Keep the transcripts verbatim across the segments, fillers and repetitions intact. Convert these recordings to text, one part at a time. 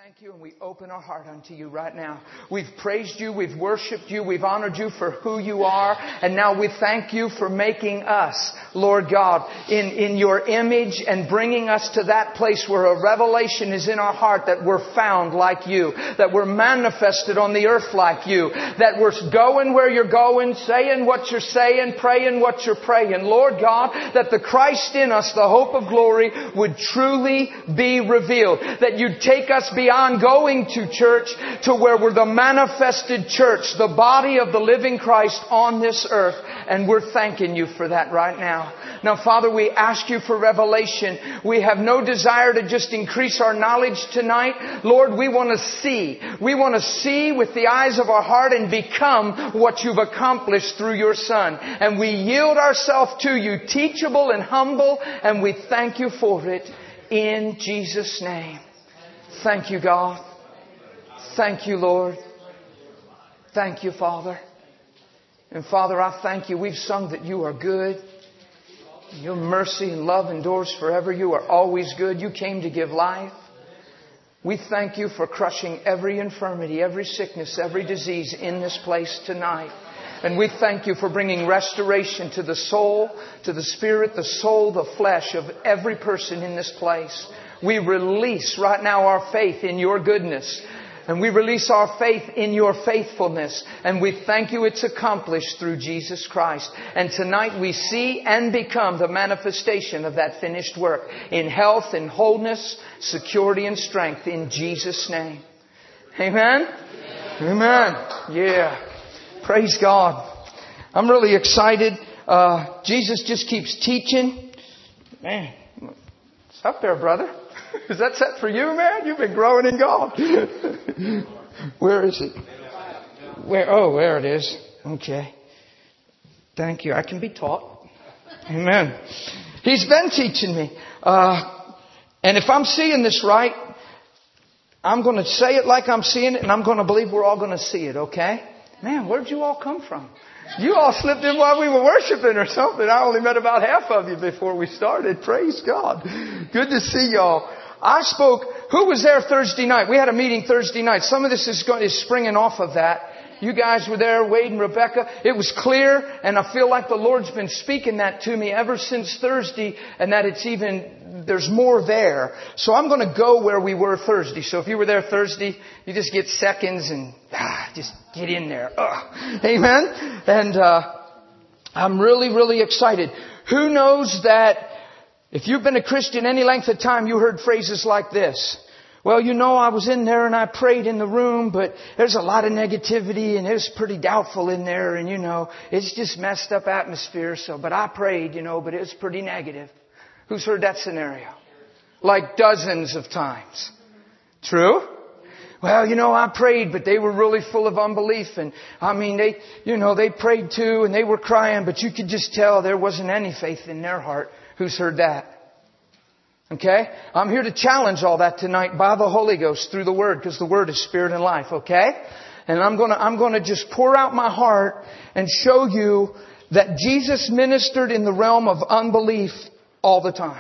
Thank you, and we open our heart unto you right now. We've praised you, we've worshipped you, we've honored you for who you are, and now we thank you for making us, Lord God, in, in your image and bringing us to that place where a revelation is in our heart that we're found like you, that we're manifested on the earth like you, that we're going where you're going, saying what you're saying, praying what you're praying. Lord God, that the Christ in us, the hope of glory, would truly be revealed, that you'd take us beyond going to church to where we're the manifested church, the body of the living Christ on this earth. And we're thanking you for that right now. Now, Father, we ask you for revelation. We have no desire to just increase our knowledge tonight. Lord, we want to see. We want to see with the eyes of our heart and become what you've accomplished through your Son. And we yield ourselves to you, teachable and humble, and we thank you for it in Jesus' name. Thank you, God. Thank you, Lord. Thank you, Father. And Father, I thank you. We've sung that you are good. Your mercy and love endures forever. You are always good. You came to give life. We thank you for crushing every infirmity, every sickness, every disease in this place tonight. And we thank you for bringing restoration to the soul, to the spirit, the soul, the flesh of every person in this place. We release right now our faith in your goodness. And we release our faith in your faithfulness. And we thank you it's accomplished through Jesus Christ. And tonight we see and become the manifestation of that finished work in health and wholeness, security and strength in Jesus' name. Amen? Amen. Yeah. Praise God. I'm really excited. Uh, Jesus just keeps teaching. Man, it's up there, brother. Is that set for you, man? You've been growing in God. Where is it? Where? Oh, there it is. Okay. Thank you. I can be taught. Amen. He's been teaching me. Uh, and if I'm seeing this right, I'm going to say it like I'm seeing it, and I'm going to believe we're all going to see it, okay? Man, where'd you all come from? You all slipped in while we were worshiping or something. I only met about half of you before we started. Praise God. Good to see y'all. I spoke. Who was there Thursday night? We had a meeting Thursday night. Some of this is going, is springing off of that. You guys were there, Wade and Rebecca. It was clear, and I feel like the Lord's been speaking that to me ever since Thursday, and that it's even, there's more there. So I'm going to go where we were Thursday. So if you were there Thursday, you just get seconds and ah, just get in there. Ugh. Amen? And uh, I'm really, really excited. Who knows that if you've been a Christian any length of time, you heard phrases like this. Well, you know, I was in there and I prayed in the room, but there's a lot of negativity and it was pretty doubtful in there. And, you know, it's just messed up atmosphere. So, but I prayed, you know, but it was pretty negative. Who's heard that scenario? Like dozens of times. True? Well, you know, I prayed, but they were really full of unbelief. And I mean, they, you know, they prayed too and they were crying, but you could just tell there wasn't any faith in their heart. Who's heard that? Okay? I'm here to challenge all that tonight by the Holy Ghost through the Word, because the Word is spirit and life, okay? And I'm gonna, I'm gonna just pour out my heart and show you that Jesus ministered in the realm of unbelief all the time.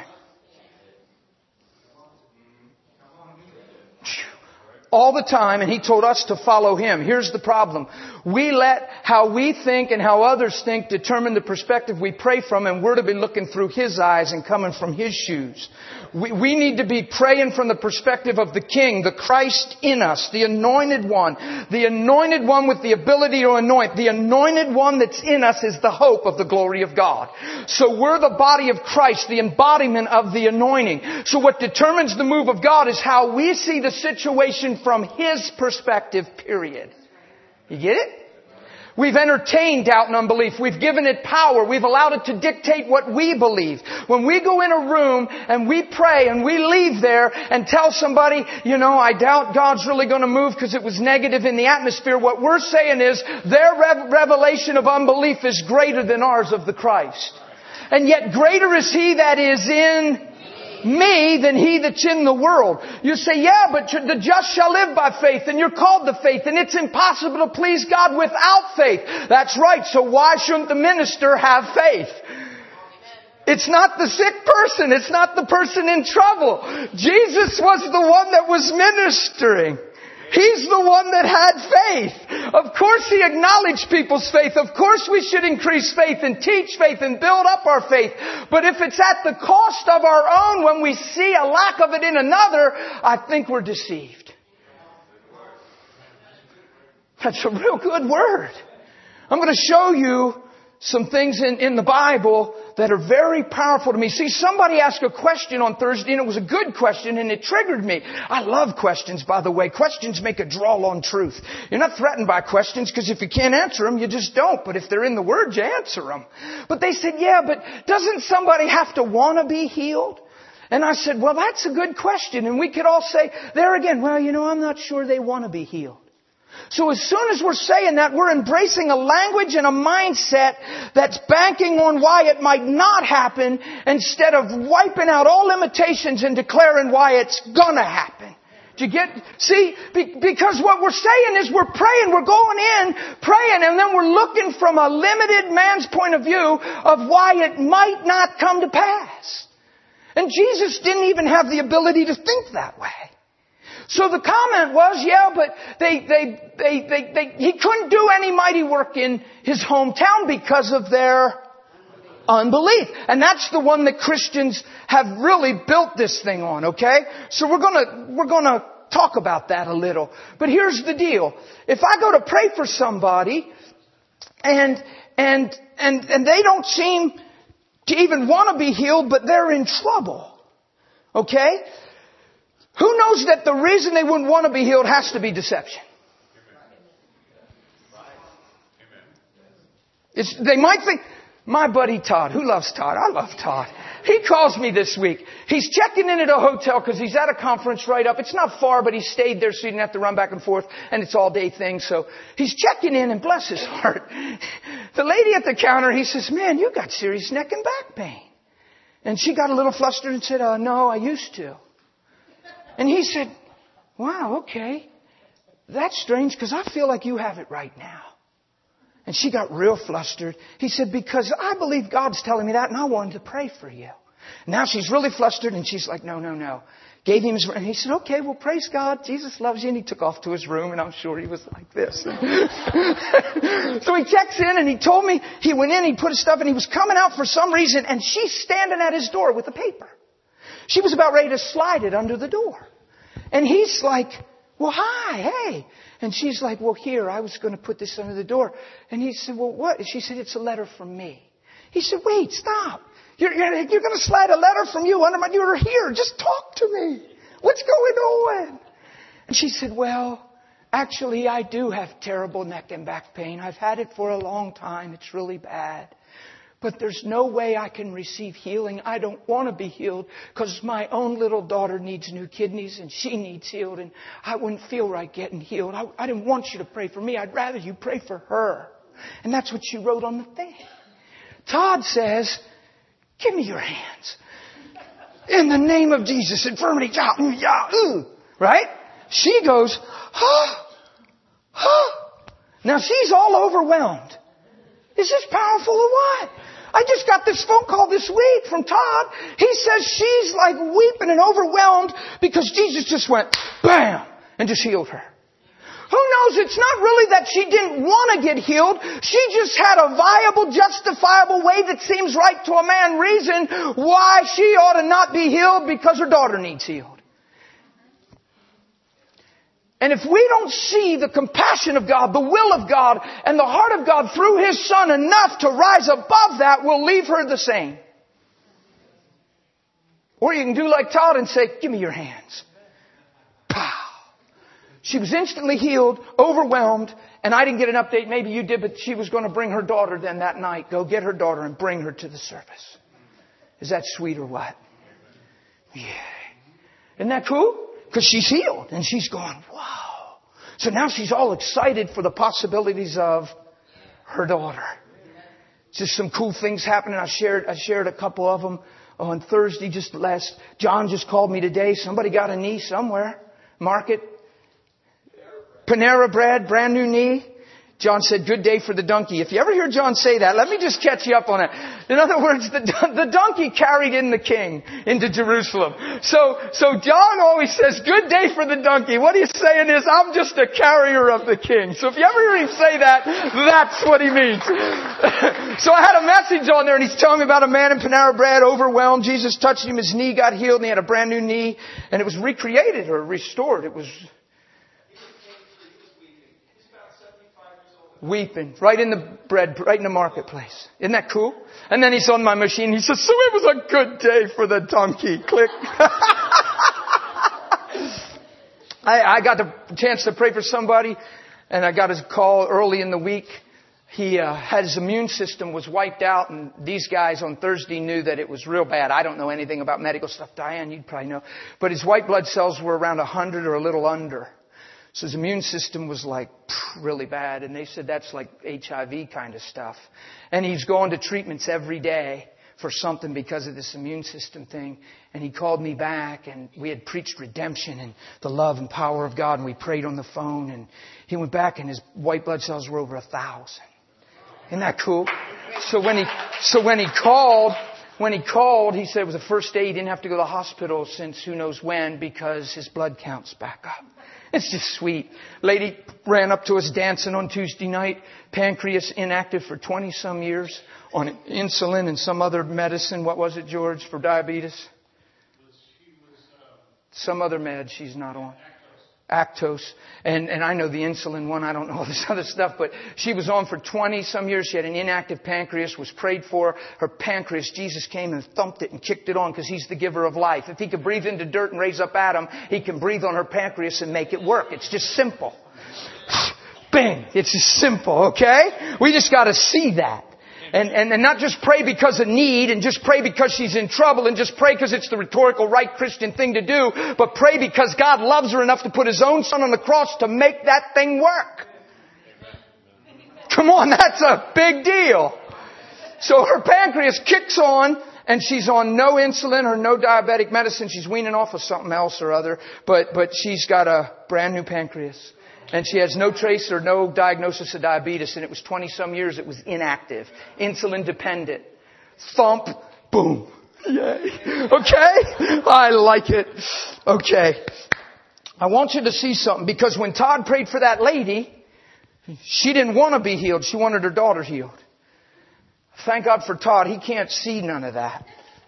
All the time, and He told us to follow Him. Here's the problem. We let how we think and how others think determine the perspective we pray from, and we're to be looking through His eyes and coming from His shoes. We, we need to be praying from the perspective of the King, the Christ in us, the Anointed One. The Anointed One with the ability to anoint. The Anointed One that's in us is the hope of the glory of God. So we're the body of Christ, the embodiment of the anointing. So what determines the move of God is how we see the situation from His perspective, period. You get it? We've entertained doubt and unbelief. We've given it power. We've allowed it to dictate what we believe. When we go in a room and we pray and we leave there and tell somebody, you know, I doubt God's really going to move because it was negative in the atmosphere, what we're saying is their rev- revelation of unbelief is greater than ours of the Christ. And yet greater is He that is in me than he that's in the world. You say, yeah, but the just shall live by faith, and you're called to faith, and it's impossible to please God without faith. That's right. So why shouldn't the minister have faith? It's not the sick person. It's not the person in trouble. Jesus was the one that was ministering. He's the one that had faith. Of course He acknowledged people's faith. Of course we should increase faith and teach faith and build up our faith. But if it's at the cost of our own when we see a lack of it in another, I think we're deceived. That's a real good word. I'm going to show you some things in, in the Bible that are very powerful to me. See, somebody asked a question on Thursday and it was a good question and it triggered me. I love questions, by the way. Questions make a draw on truth. You're not threatened by questions because if you can't answer them, you just don't. But if they're in the Word, you answer them. But they said, yeah, but doesn't somebody have to want to be healed? And I said, well, that's a good question. And we could all say there again, well, you know, I'm not sure they want to be healed. So as soon as we're saying that, we're embracing a language and a mindset that's banking on why it might not happen instead of wiping out all limitations and declaring why it's gonna happen. Do you get, see, because what we're saying is we're praying, we're going in, praying, and then we're looking from a limited man's point of view of why it might not come to pass. And Jesus didn't even have the ability to think that way. So the comment was, yeah, but they, they, they, they, they, he couldn't do any mighty work in his hometown because of their unbelief. And that's the one that Christians have really built this thing on, okay? So we're gonna, we're gonna talk about that a little. But here's the deal. If I go to pray for somebody and, and, and, and they don't seem to even want to be healed, but they're in trouble, okay? Who knows that the reason they wouldn't want to be healed has to be deception? It's, they might think, my buddy Todd, who loves Todd? I love Todd. He calls me this week. He's checking in at a hotel because he's at a conference right up. It's not far, but he stayed there so he didn't have to run back and forth. And it's all day thing. So he's checking in and bless his heart. The lady at the counter, he says, man, you got serious neck and back pain. And she got a little flustered and said, uh, no, I used to. And he said, wow, okay. That's strange because I feel like you have it right now. And she got real flustered. He said, because I believe God's telling me that and I wanted to pray for you. Now she's really flustered and she's like, no, no, no. Gave him his, and he said, okay, well, praise God. Jesus loves you. And he took off to his room and I'm sure he was like this. So he checks in and he told me he went in, he put his stuff and he was coming out for some reason and she's standing at his door with a paper. She was about ready to slide it under the door. And he's like, well, hi, hey. And she's like, well, here, I was going to put this under the door. And he said, well, what? She said, it's a letter from me. He said, wait, stop. You're, you're, you're going to slide a letter from you under my, you're here. Just talk to me. What's going on? And she said, well, actually, I do have terrible neck and back pain. I've had it for a long time. It's really bad. But there's no way I can receive healing. I don't want to be healed because my own little daughter needs new kidneys and she needs healed. And I wouldn't feel right getting healed. I, I didn't want you to pray for me. I'd rather you pray for her. And that's what she wrote on the thing. Todd says, give me your hands. In the name of Jesus, infirmity, yeah, yeah, ooh. Right? She goes, huh, huh. Now she's all overwhelmed. Is this powerful or what? I just got this phone call this week from Todd. He says she's like weeping and overwhelmed because Jesus just went bam and just healed her. Who knows? It's not really that she didn't want to get healed. She just had a viable, justifiable way that seems right to a man reason why she ought to not be healed because her daughter needs healed. And if we don't see the compassion of God, the will of God, and the heart of God through His Son enough to rise above that, we'll leave her the same. Or you can do like Todd and say, give me your hands. Pow. She was instantly healed, overwhelmed, and I didn't get an update. Maybe you did, but she was going to bring her daughter then that night. Go get her daughter and bring her to the service. Is that sweet or what? Yeah. Isn't that cool? Because she's healed and she's going, wow. So now she's all excited for the possibilities of her daughter. Just some cool things happening. I shared, I shared a couple of them on Thursday just last. John just called me today. Somebody got a knee somewhere. Market. Panera Bread, brand new knee. John said, good day for the donkey. If you ever hear John say that, let me just catch you up on it. In other words, the, the donkey carried in the king into Jerusalem. So, so John always says, good day for the donkey. What he's saying is, I'm just a carrier of the king. So if you ever hear him say that, that's what he means. So I had a message on there and he's telling me about a man in Panera Bread, overwhelmed. Jesus touched him, his knee got healed and he had a brand new knee and it was recreated or restored. It was weeping right in the bread, right in the marketplace. Isn't that cool? And then he's on my machine. He says, so it was a good day for the donkey. Click. I, I got the chance to pray for somebody and I got his call early in the week. He uh, had his immune system was wiped out and these guys on Thursday knew that it was real bad. I don't know anything about medical stuff. Diane, you'd probably know. But his white blood cells were around one hundred or a little under. So his immune system was like really bad. And they said that's like H I V kind of stuff. And he's going to treatments every day for something because of this immune system thing. And he called me back and we had preached redemption and the love and power of God. And we prayed on the phone and he went back and his white blood cells were over a thousand. Isn't that cool? So when he, so when he called, when he called, he said it was the first day he didn't have to go to the hospital since who knows when because his blood count's back up. It's just sweet. Lady ran up to us dancing on Tuesday night. Pancreas inactive for twenty some years on insulin and some other medicine. What was it, George, for diabetes? Some other med she's not on. Actos. And, and I know the insulin one. I don't know all this other stuff, but she was on for twenty some years. She had an inactive pancreas, was prayed for. Her pancreas, Jesus came and thumped it and kicked it on because He's the giver of life. If He could breathe into dirt and raise up Adam, He can breathe on her pancreas and make it work. It's just simple. Bang! It's just simple, okay? We just gotta see that. And, and, and not just pray because of need and just pray because she's in trouble and just pray because it's the rhetorical right Christian thing to do, but pray because God loves her enough to put His own Son on the cross to make that thing work. Come on, that's a big deal. So her pancreas kicks on and she's on no insulin or no diabetic medicine. She's weaning off of something else or other, but, but she's got a brand new pancreas. And she has no trace or no diagnosis of diabetes. And it was twenty some years it was inactive. Insulin dependent. Thump. Boom. Yay. Okay? I like it. Okay. I want you to see something. Because when Todd prayed for that lady, she didn't want to be healed. She wanted her daughter healed. Thank God for Todd. He can't see none of that.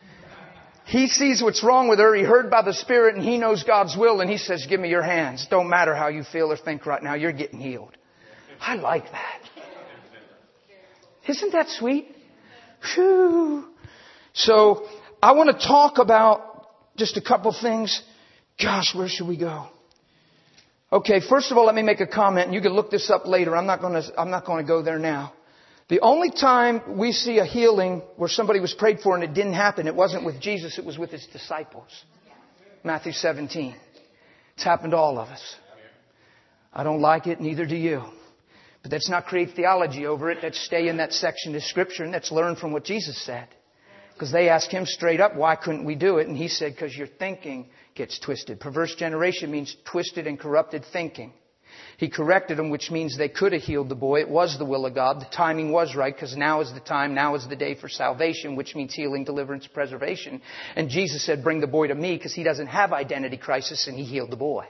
He sees what's wrong with her. He heard by the Spirit and he knows God's will. And he says, give me your hands. Don't matter how you feel or think right now. You're getting healed. I like that. Isn't that sweet? Whew. So I want to talk about just a couple things. Gosh, where should we go? Okay, first of all, let me make a comment. And you can look this up later. I'm not going to, I'm not going to go there now. The only time we see a healing where somebody was prayed for and it didn't happen, it wasn't with Jesus, it was with His disciples. Matthew seventeen. It's happened to all of us. I don't like it, neither do you. But let's not create theology over it. Let's stay in that section of Scripture and let's learn from what Jesus said. Because they asked Him straight up, why couldn't we do it? And He said, because your thinking gets twisted. Perverse generation means twisted and corrupted thinking. He corrected them, which means they could have healed the boy. It was the will of God. The timing was right because now is the time. Now is the day for salvation, which means healing, deliverance, preservation. And Jesus said, bring the boy to me because he doesn't have identity crisis and He healed the boy.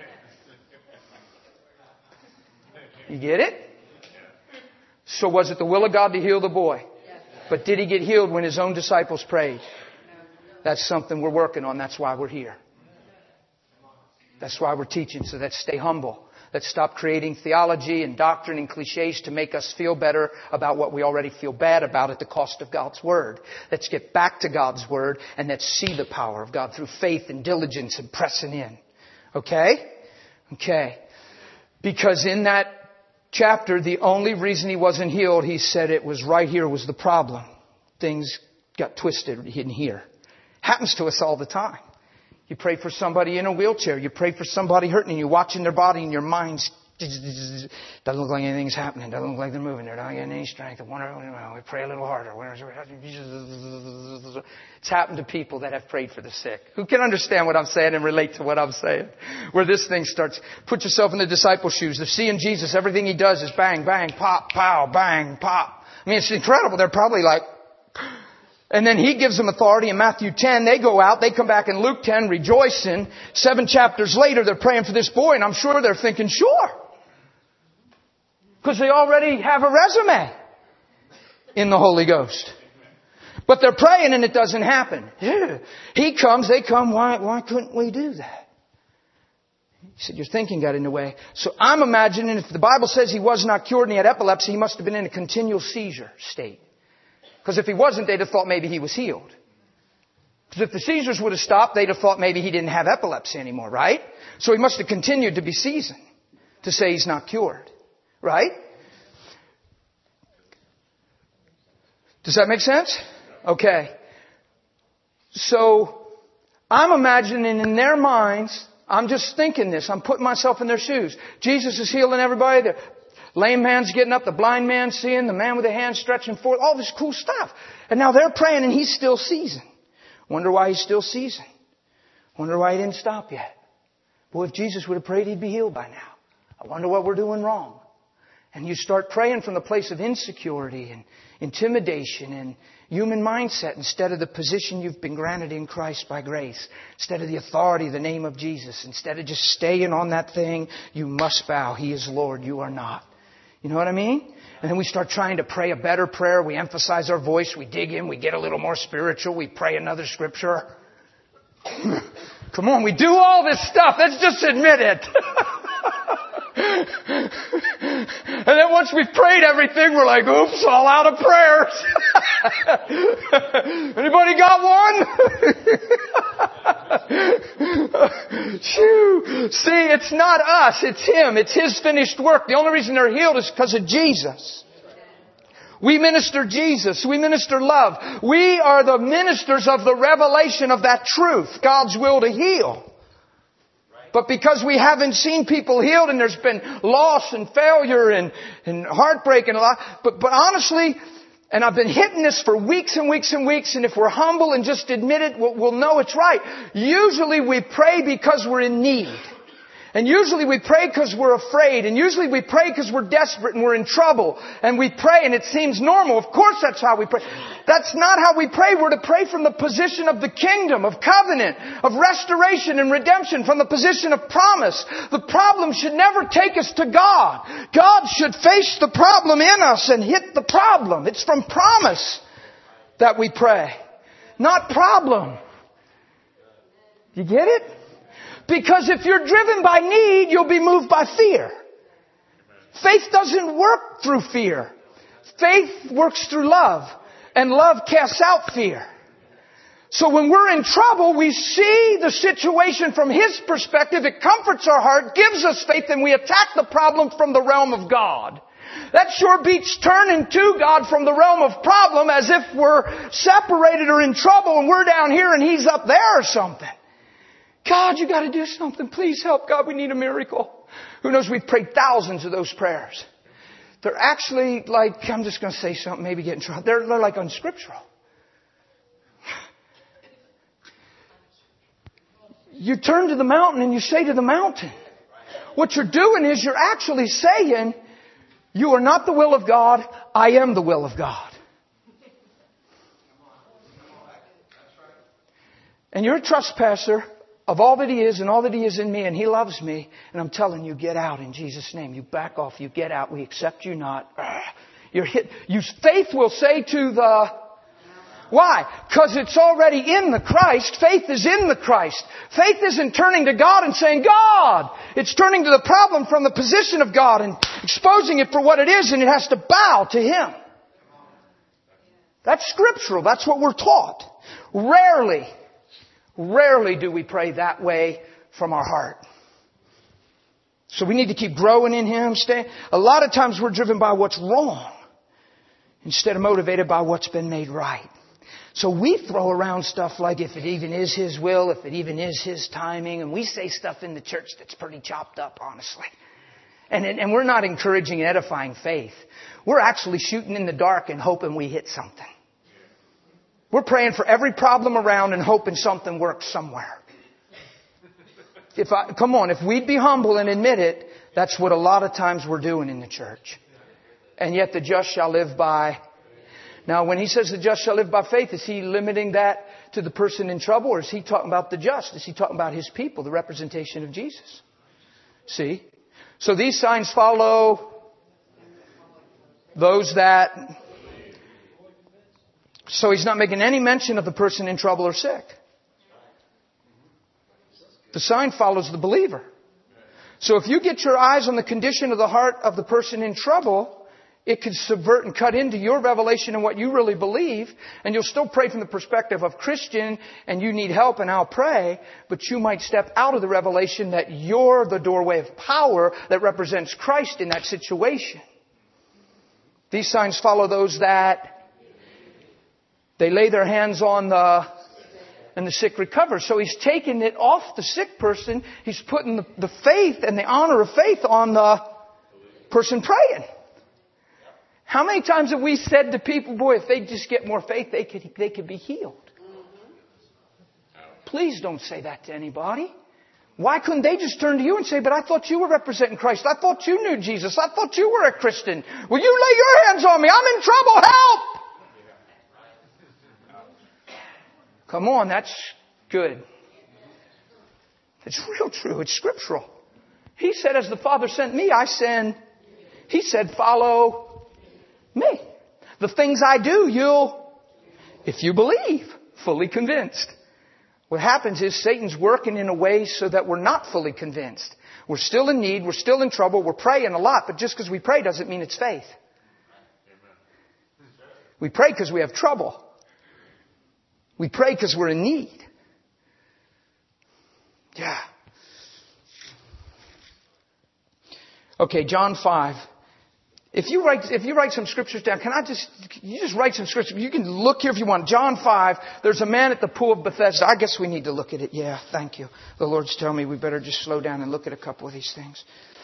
You get it? So was it the will of God to heal the boy? But did he get healed when His own disciples prayed? That's something we're working on. That's why we're here. That's why we're teaching. So let's stay humble. Let's stop creating theology and doctrine and cliches to make us feel better about what we already feel bad about at the cost of God's Word. Let's get back to God's Word and let's see the power of God through faith and diligence and pressing in. Okay? Okay. Because in that chapter, the only reason he wasn't healed, he said it was right here was the problem. Things got twisted in here. Happens to us all the time. You pray for somebody in a wheelchair. You pray for somebody hurting and you're watching their body and your mind's Doesn't look like anything's happening. Doesn't look like they're moving. They're not getting any strength. I wonder, we pray a little harder. It's happened to people that have prayed for the sick. Who can understand what I'm saying and relate to what I'm saying? Where this thing starts. Put yourself in the disciples' shoes. They're seeing Jesus. Everything He does is bang, bang, pop, pow, bang, pop. I mean, it's incredible. They're probably like... And then He gives them authority in Matthew ten. They go out. They come back in Luke ten rejoicing. Seven chapters later, they're praying for this boy. And I'm sure they're thinking, sure. Because they already have a resume in the Holy Ghost. But they're praying and it doesn't happen. Yeah. He comes, they come. Why, why couldn't we do that? He said, your thinking got in the way. So I'm imagining if the Bible says he was not cured and he had epilepsy, he must have been in a continual seizure state. Because if he wasn't, they'd have thought maybe he was healed. Because if the seizures would have stopped, they'd have thought maybe he didn't have epilepsy anymore, right? So he must have continued to be seasoned to say he's not cured. Right? Does that make sense? Okay. So, I'm imagining in their minds, I'm just thinking this, I'm putting myself in their shoes. Jesus is healing everybody. The lame man's getting up, the blind man's seeing, the man with the hand stretching forth, all this cool stuff. And now they're praying and he's still seasoned. Wonder why he's still seasoned. Wonder why he didn't stop yet. Boy, if Jesus would have prayed, he'd be healed by now. I wonder what we're doing wrong. And you start praying from the place of insecurity and intimidation and human mindset instead of the position you've been granted in Christ by grace. Instead of the authority of the name of Jesus. Instead of just staying on that thing, you must bow. He is Lord. You are not. You know what I mean? And then we start trying to pray a better prayer. We emphasize our voice. We dig in. We get a little more spiritual. We pray another scripture. Come on, we do all this stuff. Let's just admit it. And then once we've prayed everything, we're like, oops, all out of prayers. Anybody got one? Shoo. See, it's not us, it's Him. It's His finished work. The only reason they're healed is because of Jesus. We minister Jesus. We minister love. We are the ministers of the revelation of that truth, God's will to heal. But because we haven't seen people healed and there's been loss and failure and, and heartbreak and a lot. But, but honestly, and I've been hitting this for weeks and weeks and weeks, and if we're humble and just admit it, we'll, we'll know it's right. Usually we pray because we're in need. And usually we pray because we're afraid. And usually we pray because we're desperate and we're in trouble. And we pray and it seems normal. Of course that's how we pray. That's not how we pray. We're to pray from the position of the kingdom, of covenant, of restoration and redemption, from the position of promise. The problem should never take us to God. God should face the problem in us and hit the problem. It's from promise that we pray, not problem. You get it? Because if you're driven by need, you'll be moved by fear. Faith doesn't work through fear. Faith works through love. And love casts out fear. So when we're in trouble, we see the situation from His perspective. It comforts our heart, gives us faith, and we attack the problem from the realm of God. That sure beats turning to God from the realm of problem as if we're separated or in trouble and we're down here and He's up there or something. God, you got to do something. Please help. God, we need a miracle. Who knows? We've prayed thousands of those prayers. They're actually like, I'm just going to say something, maybe get in trouble. They're, they're like unscriptural. You turn to the mountain and you say to the mountain. What you're doing is you're actually saying, you are not the will of God. I am the will of God. And you're a trespasser of all that He is and all that He is in me, and He loves me. And I'm telling you, get out in Jesus' name. You back off. You get out. We accept you not. You're hit. You, faith will say to the... Why? Because it's already in the Christ. Faith is in the Christ. Faith isn't turning to God and saying, God! It's turning to the problem from the position of God and exposing it for what it is, and it has to bow to Him. That's scriptural. That's what we're taught. Rarely... Rarely do we pray that way from our heart. So we need to keep growing in Him. Stay. A lot of times we're driven by what's wrong instead of motivated by what's been made right. So we throw around stuff like if it even is His will, if it even is His timing. And we say stuff in the church that's pretty chopped up, honestly. And, and we're not encouraging edifying faith. We're actually shooting in the dark and hoping we hit something. We're praying for every problem around and hoping something works somewhere. If I, come on, if we'd be humble and admit it, that's what a lot of times we're doing in the church. And yet the just shall live by. Now, when he says the just shall live by faith, is he limiting that to the person in trouble, or is he talking about the just? Is he talking about his people, the representation of Jesus? See? So these signs follow those that... So he's not making any mention of the person in trouble or sick. The sign follows the believer. So if you get your eyes on the condition of the heart of the person in trouble, it could subvert and cut into your revelation and what you really believe. And you'll still pray from the perspective of Christian and you need help and I'll pray. But you might step out of the revelation that you're the doorway of power that represents Christ in that situation. These signs follow those that they lay their hands on the, and the sick recover. So he's taking it off the sick person. He's putting the, the faith and the honor of faith on the person praying. How many times have we said to people, boy, if they just get more faith, they could, they could be healed. Please don't say that to anybody. Why couldn't they just turn to you and say, but I thought you were representing Christ. I thought you knew Jesus. I thought you were a Christian. Will you lay your hands on me? I'm in trouble. Help! Come on, that's good. It's real true. It's scriptural. He said, as the Father sent me, I send. He said, follow me. The things I do, you'll, if you believe, fully convinced. What happens is Satan's working in a way so that we're not fully convinced. We're still in need. We're still in trouble. We're praying a lot. But just because we pray doesn't mean it's faith. We pray because we have trouble. We pray because we're in need. Yeah. Okay, John five. If you write, if you write some scriptures down, can I just, you just write some scriptures? You can look here if you want. John five, there's a man at the pool of Bethesda. I guess we need to look at it. Yeah, thank you. The Lord's telling me we better just slow down and look at a couple of these things.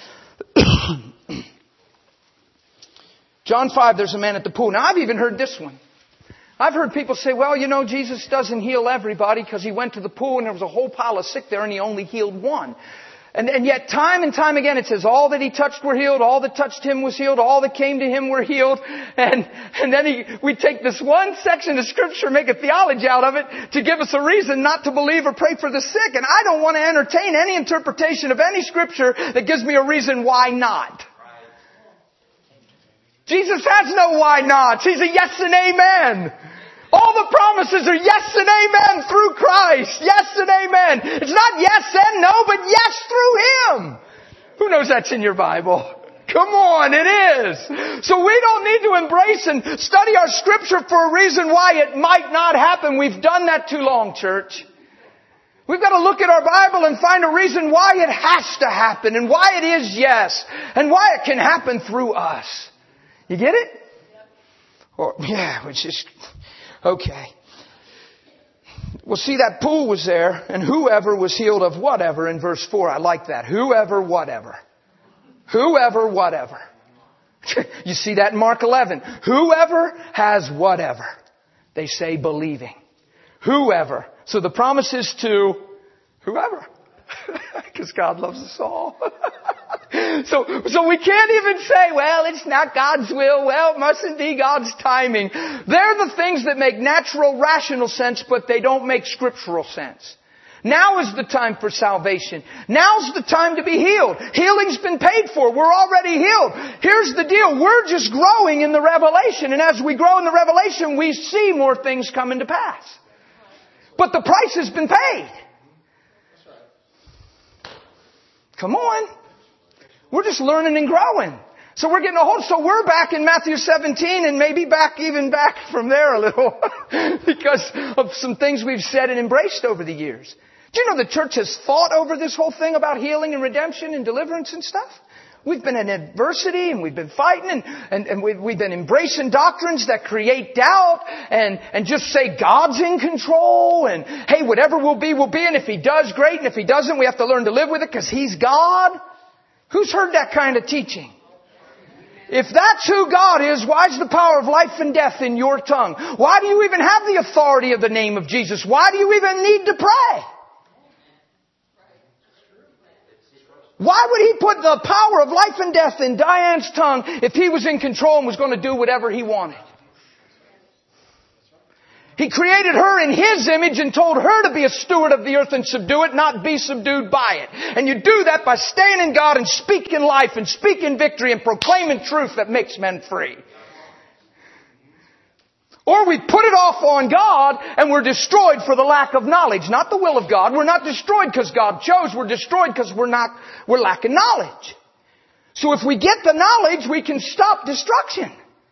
John five, there's a man at the pool. Now, I've even heard this one. I've heard people say, well, you know, Jesus doesn't heal everybody because he went to the pool and there was a whole pile of sick there and he only healed one. And, and yet time and time again it says all that he touched were healed, all that touched him was healed, all that came to him were healed. And, and then he, we take this one section of scripture, make a theology out of it to give us a reason not to believe or pray for the sick. And I don't want to entertain any interpretation of any scripture that gives me a reason why not. Jesus has no why nots. He's a yes and amen. All the promises are yes and amen through Christ. Yes and amen. It's not yes and no, but yes through Him. Who knows that's in your Bible? Come on, it is. So we don't need to embrace and study our scripture for a reason why it might not happen. We've done that too long, church. We've got to look at our Bible and find a reason why it has to happen and why it is yes and why it can happen through us. You get it? Or, yeah, which is, okay. Well, see, that pool was there, and whoever was healed of whatever in verse four. I like that. Whoever, whatever. Whoever, whatever. You see that in Mark eleven. Whoever has whatever. They say believing. Whoever. So the promise is to whoever. Because God loves us all. So, so we can't even say, well, it's not God's will. Well, it mustn't be God's timing. They're the things that make natural, rational sense, but they don't make scriptural sense. Now is the time for salvation. Now's the time to be healed. Healing's been paid for. We're already healed. Here's the deal. We're just growing in the revelation. And as we grow in the revelation, we see more things coming to pass. But the price has been paid. Come on. We're just learning and growing. So we're getting a hold. So we're back in Matthew seventeen and maybe back even back from there a little because of some things we've said and embraced over the years. Do you know the church has fought over this whole thing about healing and redemption and deliverance and stuff? We've been in adversity and we've been fighting and, and, and we've, we've been embracing doctrines that create doubt and, and just say God's in control and hey, whatever will be, will be. And if He does, great. And if He doesn't, we have to learn to live with it because He's God. Who's heard that kind of teaching? If that's who God is, why is the power of life and death in your tongue? Why do you even have the authority of the name of Jesus? Why do you even need to pray? Why would He put the power of life and death in Diane's tongue if He was in control and was going to do whatever He wanted? He created her in His image and told her to be a steward of the earth and subdue it, not be subdued by it. And you do that by staying in God and speaking life and speaking victory and proclaiming truth that makes men free. Or we put it off on God and we're destroyed for the lack of knowledge. Not the will of God. We're not destroyed because God chose. We're destroyed because we're not, we're lacking knowledge. So if we get the knowledge, we can stop destruction.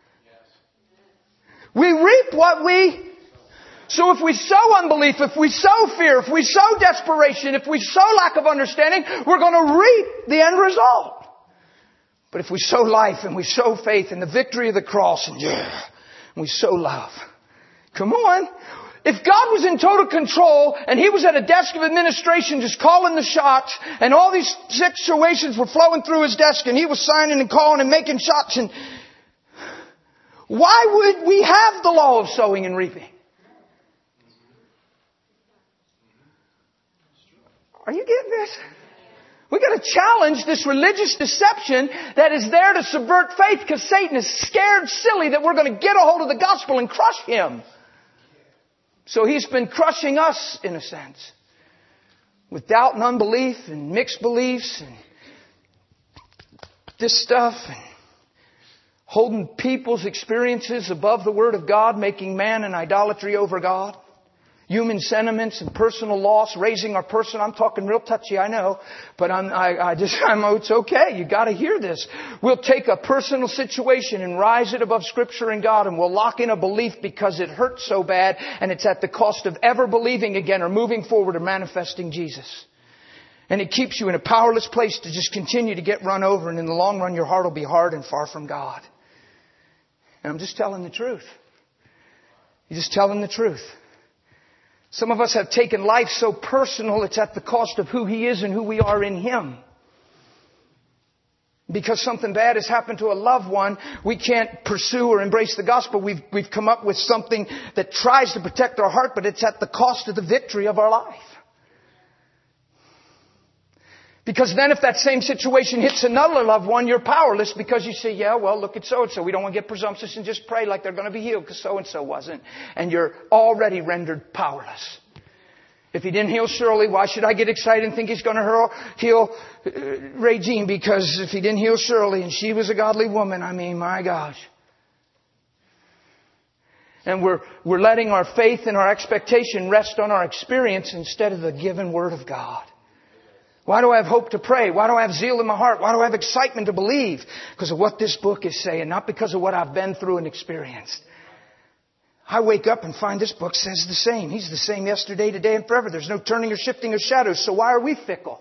We reap what we... So if we sow unbelief, if we sow fear, if we sow desperation, if we sow lack of understanding, we're going to reap the end result. But if we sow life and we sow faith and the victory of the cross and yeah, and we sow love. Come on. If God was in total control and He was at a desk of administration just calling the shots and all these situations were flowing through His desk and He was signing and calling and making shots, and why would we have the law of sowing and reaping? Are you getting this? We've got to challenge this religious deception that is there to subvert faith because Satan is scared silly that we're going to get a hold of the gospel and crush him. So he's been crushing us in a sense with doubt and unbelief and mixed beliefs and this stuff and holding people's experiences above the Word of God, making man an idolatry over God. Human sentiments and personal loss, raising our person. I'm talking real touchy, I know, but I'm, I, I just, I know it's okay. You got to hear this. We'll take a personal situation and rise it above Scripture and God, and we'll lock in a belief because it hurts so bad, and it's at the cost of ever believing again or moving forward or manifesting Jesus. And it keeps you in a powerless place to just continue to get run over, and in the long run, your heart will be hard and far from God. And I'm just telling the truth. You're just telling the truth. Some of us have taken life so personal, it's at the cost of who He is and who we are in Him. Because something bad has happened to a loved one, we can't pursue or embrace the gospel. We've, we've come up with something that tries to protect our heart, but it's at the cost of the victory of our life. Because then if that same situation hits another loved one, you're powerless because you say, yeah, well, look at so-and-so. We don't want to get presumptuous and just pray like they're going to be healed because so-and-so wasn't. And you're already rendered powerless. If He didn't heal Shirley, why should I get excited and think He's going to heal uh, Regine? Because if He didn't heal Shirley and she was a godly woman, I mean, my gosh. And we're, we're letting our faith and our expectation rest on our experience instead of the given Word of God. Why do I have hope to pray? Why do I have zeal in my heart? Why do I have excitement to believe? Because of what this book is saying, not because of what I've been through and experienced. I wake up and find this book says the same. He's the same yesterday, today, and forever. There's no turning or shifting of shadows. So why are we fickle?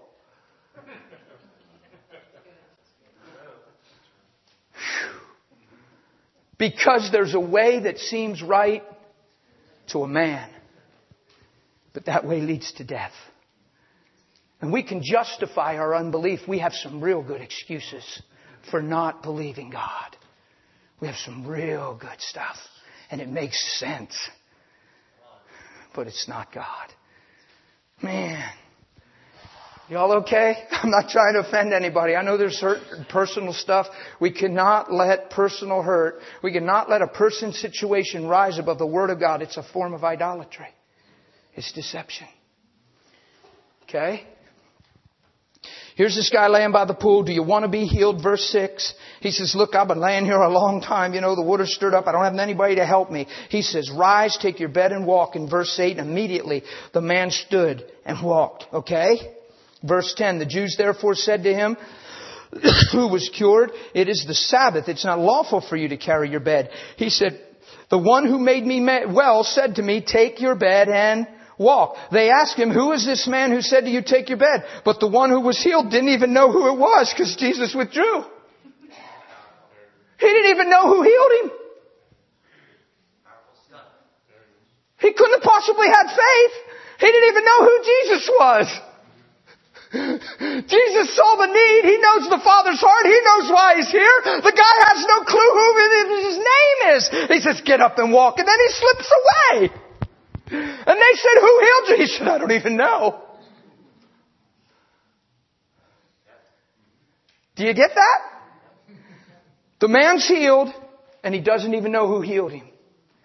Because there's a way that seems right to a man, but that way leads to death. And we can justify our unbelief. We have some real good excuses for not believing God. We have some real good stuff. And it makes sense. But it's not God. Man. Y'all okay? I'm not trying to offend anybody. I know there's certain personal stuff. We cannot let personal hurt. We cannot let a person's situation rise above the Word of God. It's a form of idolatry. It's deception. Okay? Here's this guy laying by the pool. Do you want to be healed? Verse six. He says, look, I've been laying here a long time. You know, the water's stirred up. I don't have anybody to help me. He says, rise, take your bed and walk. In verse eight, immediately the man stood and walked. Okay? Verse ten, the Jews therefore said to him, who was cured, it is the Sabbath. It's not lawful for you to carry your bed. He said, the one who made me well said to me, take your bed and walk. They asked him, who is this man who said to you, take your bed? But the one who was healed didn't even know who it was because Jesus withdrew. He didn't even know who healed him. He couldn't have possibly had faith. He didn't even know who Jesus was. Jesus saw the need. He knows the Father's heart. He knows why He's here. The guy has no clue who His name is. He says, get up and walk. And then he slips away. And they said, who healed you? He said, I don't even know. Do you get that? The man's healed and he doesn't even know who healed him.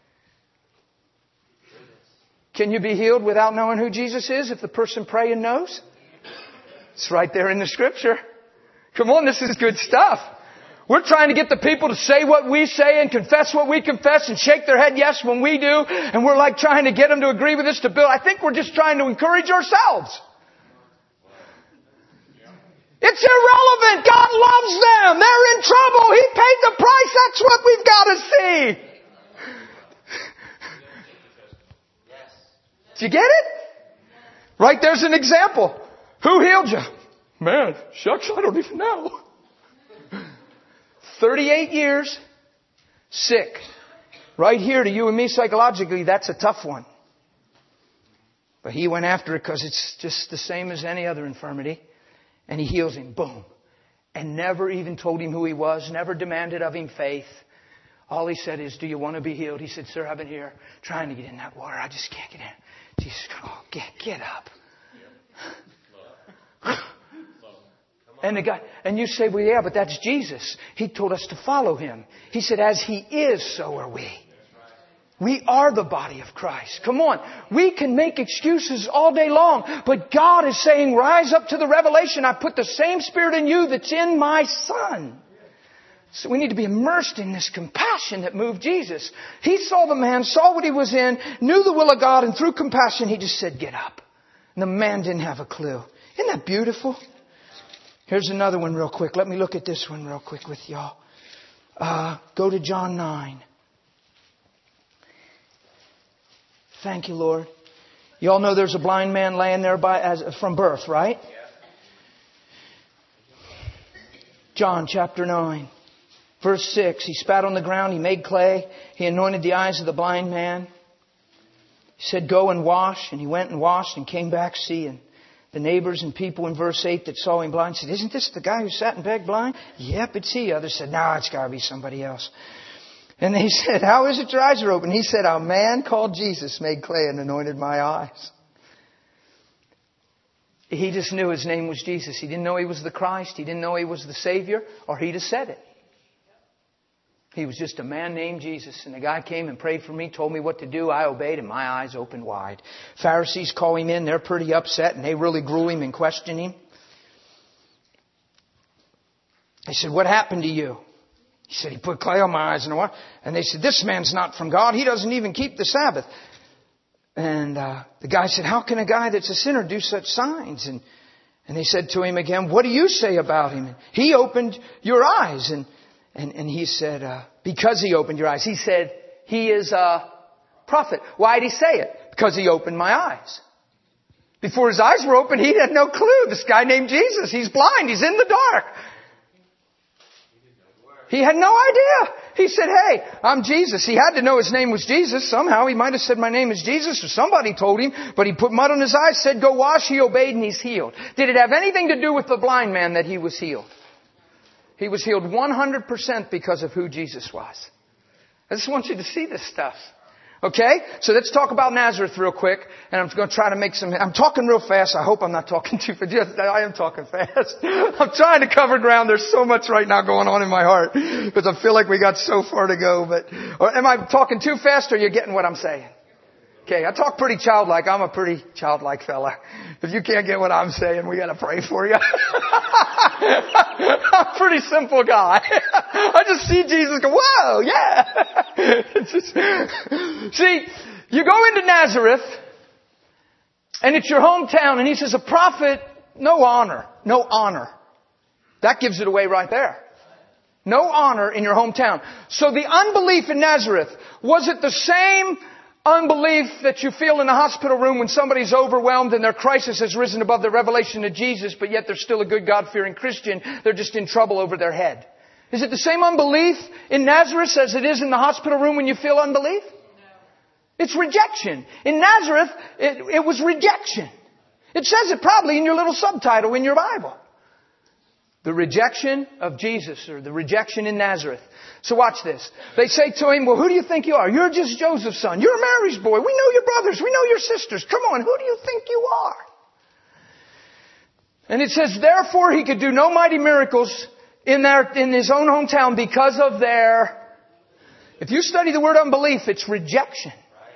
Can you be healed without knowing who Jesus is if the person praying knows? It's right there in the Scripture. Come on, this is good stuff. We're trying to get the people to say what we say and confess what we confess and shake their head yes when we do. And we're like trying to get them to agree with us to build. I think we're just trying to encourage ourselves. It's irrelevant. God loves them. They're in trouble. He paid the price. That's what we've got to see. Do you get it? Right there's an example. Who healed you? Man, shucks, I don't even know. thirty-eight years, sick. Right here to you and me psychologically, that's a tough one. But He went after it because it's just the same as any other infirmity. And He heals him. Boom. And never even told him who he was. Never demanded of him faith. All he said is, do you want to be healed? He said, sir, I've been here trying to get in that water. I just can't get in. Jesus, oh, get, get up. And the guy, and you say, well, yeah, but that's Jesus. He told us to follow Him. He said, as He is, so are we. We are the body of Christ. Come on. We can make excuses all day long, but God is saying, rise up to the revelation. I put the same Spirit in you that's in my Son. So we need to be immersed in this compassion that moved Jesus. He saw the man, saw what he was in, knew the will of God, and through compassion, He just said, get up. And the man didn't have a clue. Isn't that beautiful? Here's another one real quick. Let me look at this one real quick with y'all. Uh, go to John nine. Thank you, Lord. You all know there's a blind man laying there by, as, from birth, right? John chapter nine. Verse six. He spat on the ground. He made clay. He anointed the eyes of the blind man. He said, go and wash. And he went and washed and came back seeing. The neighbors and people in verse eight that saw him blind said, isn't this the guy who sat and begged blind? Yep, it's he. Others said, no, it's got to be somebody else. And they said, how is it your eyes are open? He said, a man called Jesus made clay and anointed my eyes. He just knew His name was Jesus. He didn't know He was the Christ. He didn't know He was the Savior, or He'd have said it. He was just a man named Jesus. And the guy came and prayed for me, told me what to do. I obeyed and my eyes opened wide. Pharisees call him in. They're pretty upset and they really grill him and question him. They said, what happened to you? He said, he put clay on my eyes and what? And they said, this man's not from God. He doesn't even keep the Sabbath. And uh, the guy said, how can a guy that's a sinner do such signs? And and they said to him again, what do you say about him? And he opened your eyes. And And, and he said, uh, because he opened your eyes, he said, he is a prophet. Why did he say it? Because he opened my eyes. Before his eyes were open, he had no clue. This guy named Jesus, he's blind. He's in the dark. He had no idea. He said, hey, I'm Jesus. He had to know His name was Jesus. Somehow he might have said, my name is Jesus, or somebody told him. But he put mud on his eyes, said, go wash. He obeyed and he's healed. Did it have anything to do with the blind man that he was healed? He was healed one hundred percent because of who Jesus was. I just want you to see this stuff. Okay? So let's talk about Nazareth real quick. And I'm going to try to make some... I'm talking real fast. I hope I'm not talking too fast. I am talking fast. I'm trying to cover ground. There's so much right now going on in my heart. Because I feel like we got so far to go. But or am I talking too fast, or are you getting what I'm saying? Okay, I talk pretty childlike. I'm a pretty childlike fella. If you can't get what I'm saying, we got to pray for you. I'm a pretty simple guy. I just see Jesus go, whoa, yeah. Just, see, you go into Nazareth, and it's your hometown, and He says, a prophet, no honor, no honor. That gives it away right there. No honor in your hometown. So the unbelief in Nazareth, was it the same unbelief that you feel in the hospital room when somebody's overwhelmed and their crisis has risen above the revelation of Jesus, but yet they're still a good God-fearing Christian? They're just in trouble over their head. Is it the same unbelief in Nazareth as it is in the hospital room when you feel unbelief? No. It's rejection. In Nazareth, it, it was rejection. It says it probably in your little subtitle in your Bible. The rejection of Jesus, or the rejection in Nazareth. So watch this. They say to him, well, who do you think you are? You're just Joseph's son. You're Mary's boy. We know your brothers. We know your sisters. Come on, who do you think you are? And it says, therefore he could do no mighty miracles in their, in his own hometown because of their, if you study the word unbelief, it's rejection.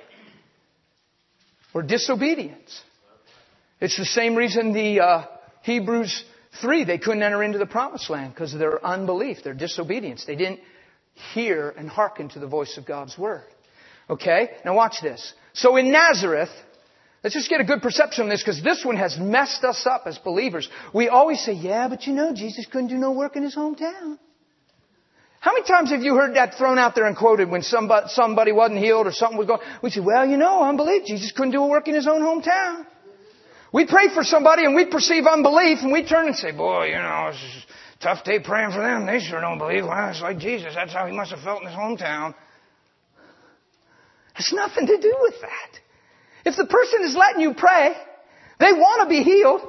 Or disobedience. It's the same reason the uh, Hebrews three, they couldn't enter into the promised land because of their unbelief, their disobedience. They didn't hear and hearken to the voice of God's word. Okay? Now watch this. So in Nazareth, let's just get a good perception on this because this one has messed us up as believers. We always say, yeah, but you know, Jesus couldn't do no work in his hometown. How many times have you heard that thrown out there and quoted when somebody, somebody wasn't healed or something was going? We say, well, you know, unbelief. Jesus couldn't do a work in his own hometown. We pray for somebody and we perceive unbelief and we turn and say, boy, you know, it's a tough day praying for them. They sure don't believe. Well, it's like Jesus. That's how he must have felt in his hometown. It's nothing to do with that. If the person is letting you pray, they want to be healed.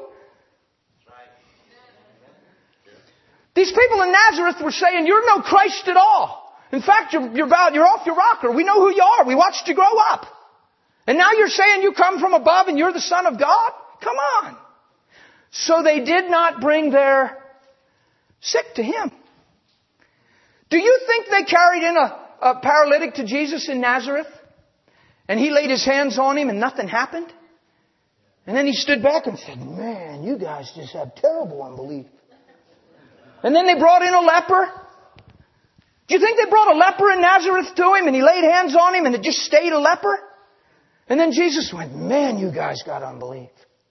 These people in Nazareth were saying, you're no Christ at all. In fact, you're, you're, about, you're off your rocker. We know who you are. We watched you grow up. And now you're saying you come from above and you're the Son of God? Come on. So they did not bring their sick to him. Do you think they carried in a, a paralytic to Jesus in Nazareth? And he laid his hands on him and nothing happened? And then he stood back and said, man, you guys just have terrible unbelief. And then they brought in a leper. Do you think they brought a leper in Nazareth to him and he laid hands on him and it just stayed a leper? And then Jesus went, man, you guys got unbelief.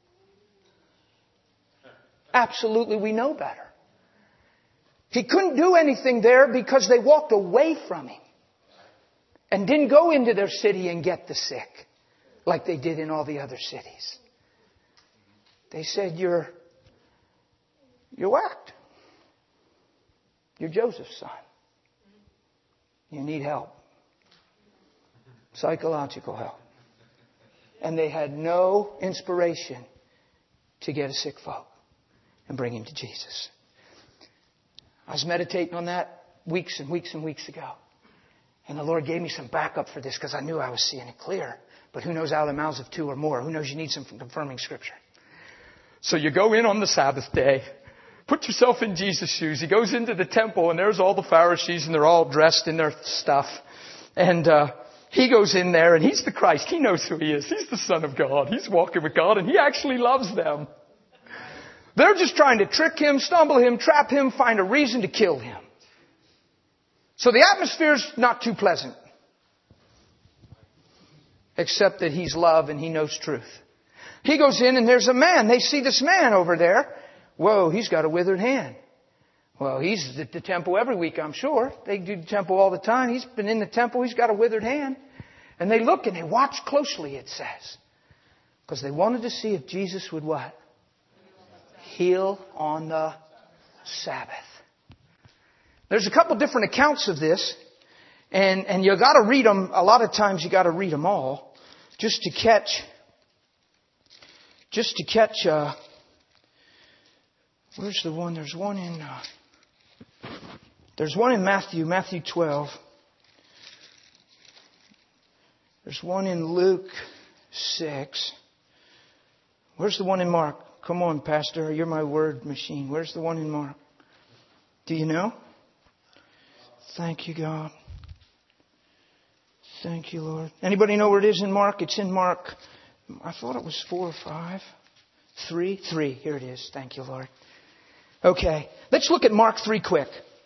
Absolutely, we know better. He couldn't do anything there because they walked away from him and didn't go into their city and get the sick like they did in all the other cities. They said, you're, you're whacked. You're Joseph's son. You need help. Psychological help. And they had no inspiration to get a sick folk and bring him to Jesus. I was meditating on that weeks and weeks and weeks ago. And the Lord gave me some backup for this because I knew I was seeing it clear. But who knows out of the mouths of two or more? Who knows you need some confirming scripture? So you go in on the Sabbath day. Put yourself in Jesus' shoes. He goes into the temple and there's all the Pharisees and they're all dressed in their stuff. And uh, he goes in there and he's the Christ. He knows who he is. He's the Son of God. He's walking with God and he actually loves them. They're just trying to trick him, stumble him, trap him, find a reason to kill him. So the atmosphere's not too pleasant. Except that he's love and he knows truth. He goes in and there's a man. They see this man over there. Whoa, he's got a withered hand. Well, he's at the temple every week, I'm sure. They do the temple all the time. He's been in the temple. He's got a withered hand. And they look and they watch closely, it says. Because they wanted to see if Jesus would what? Heal on the Sabbath. There's a couple different accounts of this. And, and you got to read them. A lot of times you got to read them all. Just to catch, just to catch, uh, where's the one? There's one in, uh, there's one in Matthew, Matthew twelve. There's one in Luke six. Where's the one in Mark? Come on, Pastor, you're my word machine. Where's the one in Mark? Do you know? Thank you, God. Thank you, Lord. Anybody know where it is in Mark? It's in Mark. I thought it was four or five. Three? Three. Here it is. Thank you, Lord. Okay. Let's look at Mark three quick.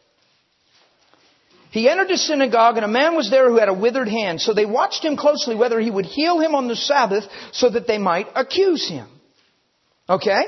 He entered the synagogue and a man was there who had a withered hand. So they watched him closely whether he would heal him on the Sabbath so that they might accuse him. Okay?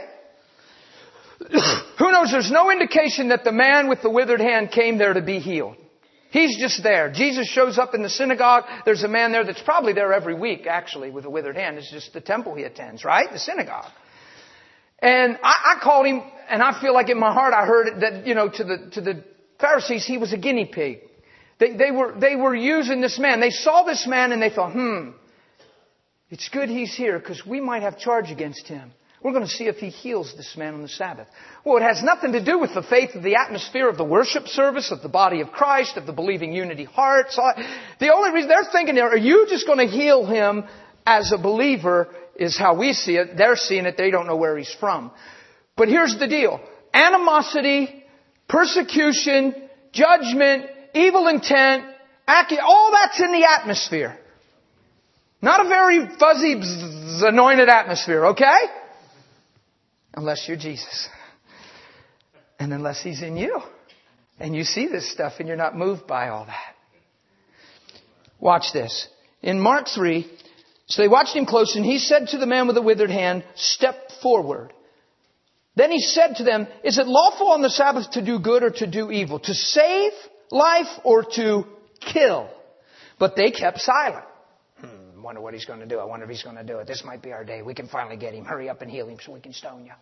Who knows? There's no indication that the man with the withered hand came there to be healed. He's just there. Jesus shows up in the synagogue. There's a man there that's probably there every week, actually, with a withered hand. It's just the temple he attends, right? The synagogue. And I, I called him, and I feel like in my heart I heard it that, you know, to the to the Pharisees, he was a guinea pig. They, they were they were using this man. They saw this man and they thought, hmm, it's good he's here because we might have charge against him. We're going to see if He heals this man on the Sabbath. Well, it has nothing to do with the faith of the atmosphere of the worship service, of the body of Christ, of the believing unity hearts. The only reason they're thinking, are you just going to heal him as a believer, is how we see it. They're seeing it. They don't know where he's from. But here's the deal. Animosity, persecution, judgment, evil intent, accu- all that's in the atmosphere. Not a very fuzzy, bzz, anointed atmosphere, okay? Unless you're Jesus. And unless He's in you. And you see this stuff and you're not moved by all that. Watch this. In Mark three, so they watched Him close, and He said to the man with the withered hand, step forward. Then He said to them, is it lawful on the Sabbath to do good or to do evil? To save life or to kill? But they kept silent. Hmm, wonder what He's going to do. I wonder if He's going to do it. This might be our day. We can finally get Him. Hurry up and heal Him so we can stone you.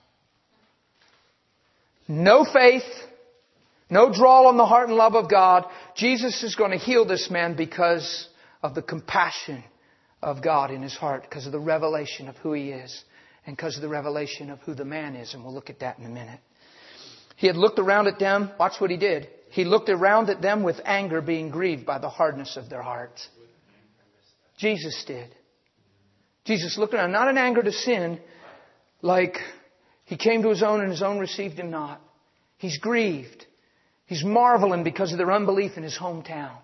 No faith. No draw on the heart and love of God. Jesus is going to heal this man because of the compassion of God in his heart. Because of the revelation of who He is. And because of the revelation of who the man is. And we'll look at that in a minute. He had looked around at them. Watch what He did. He looked around at them with anger, being grieved by the hardness of their hearts. Jesus did. Jesus looked around, not in anger to sin, like He came to His own and His own received Him not. He's grieved. He's marveling because of their unbelief in His hometown.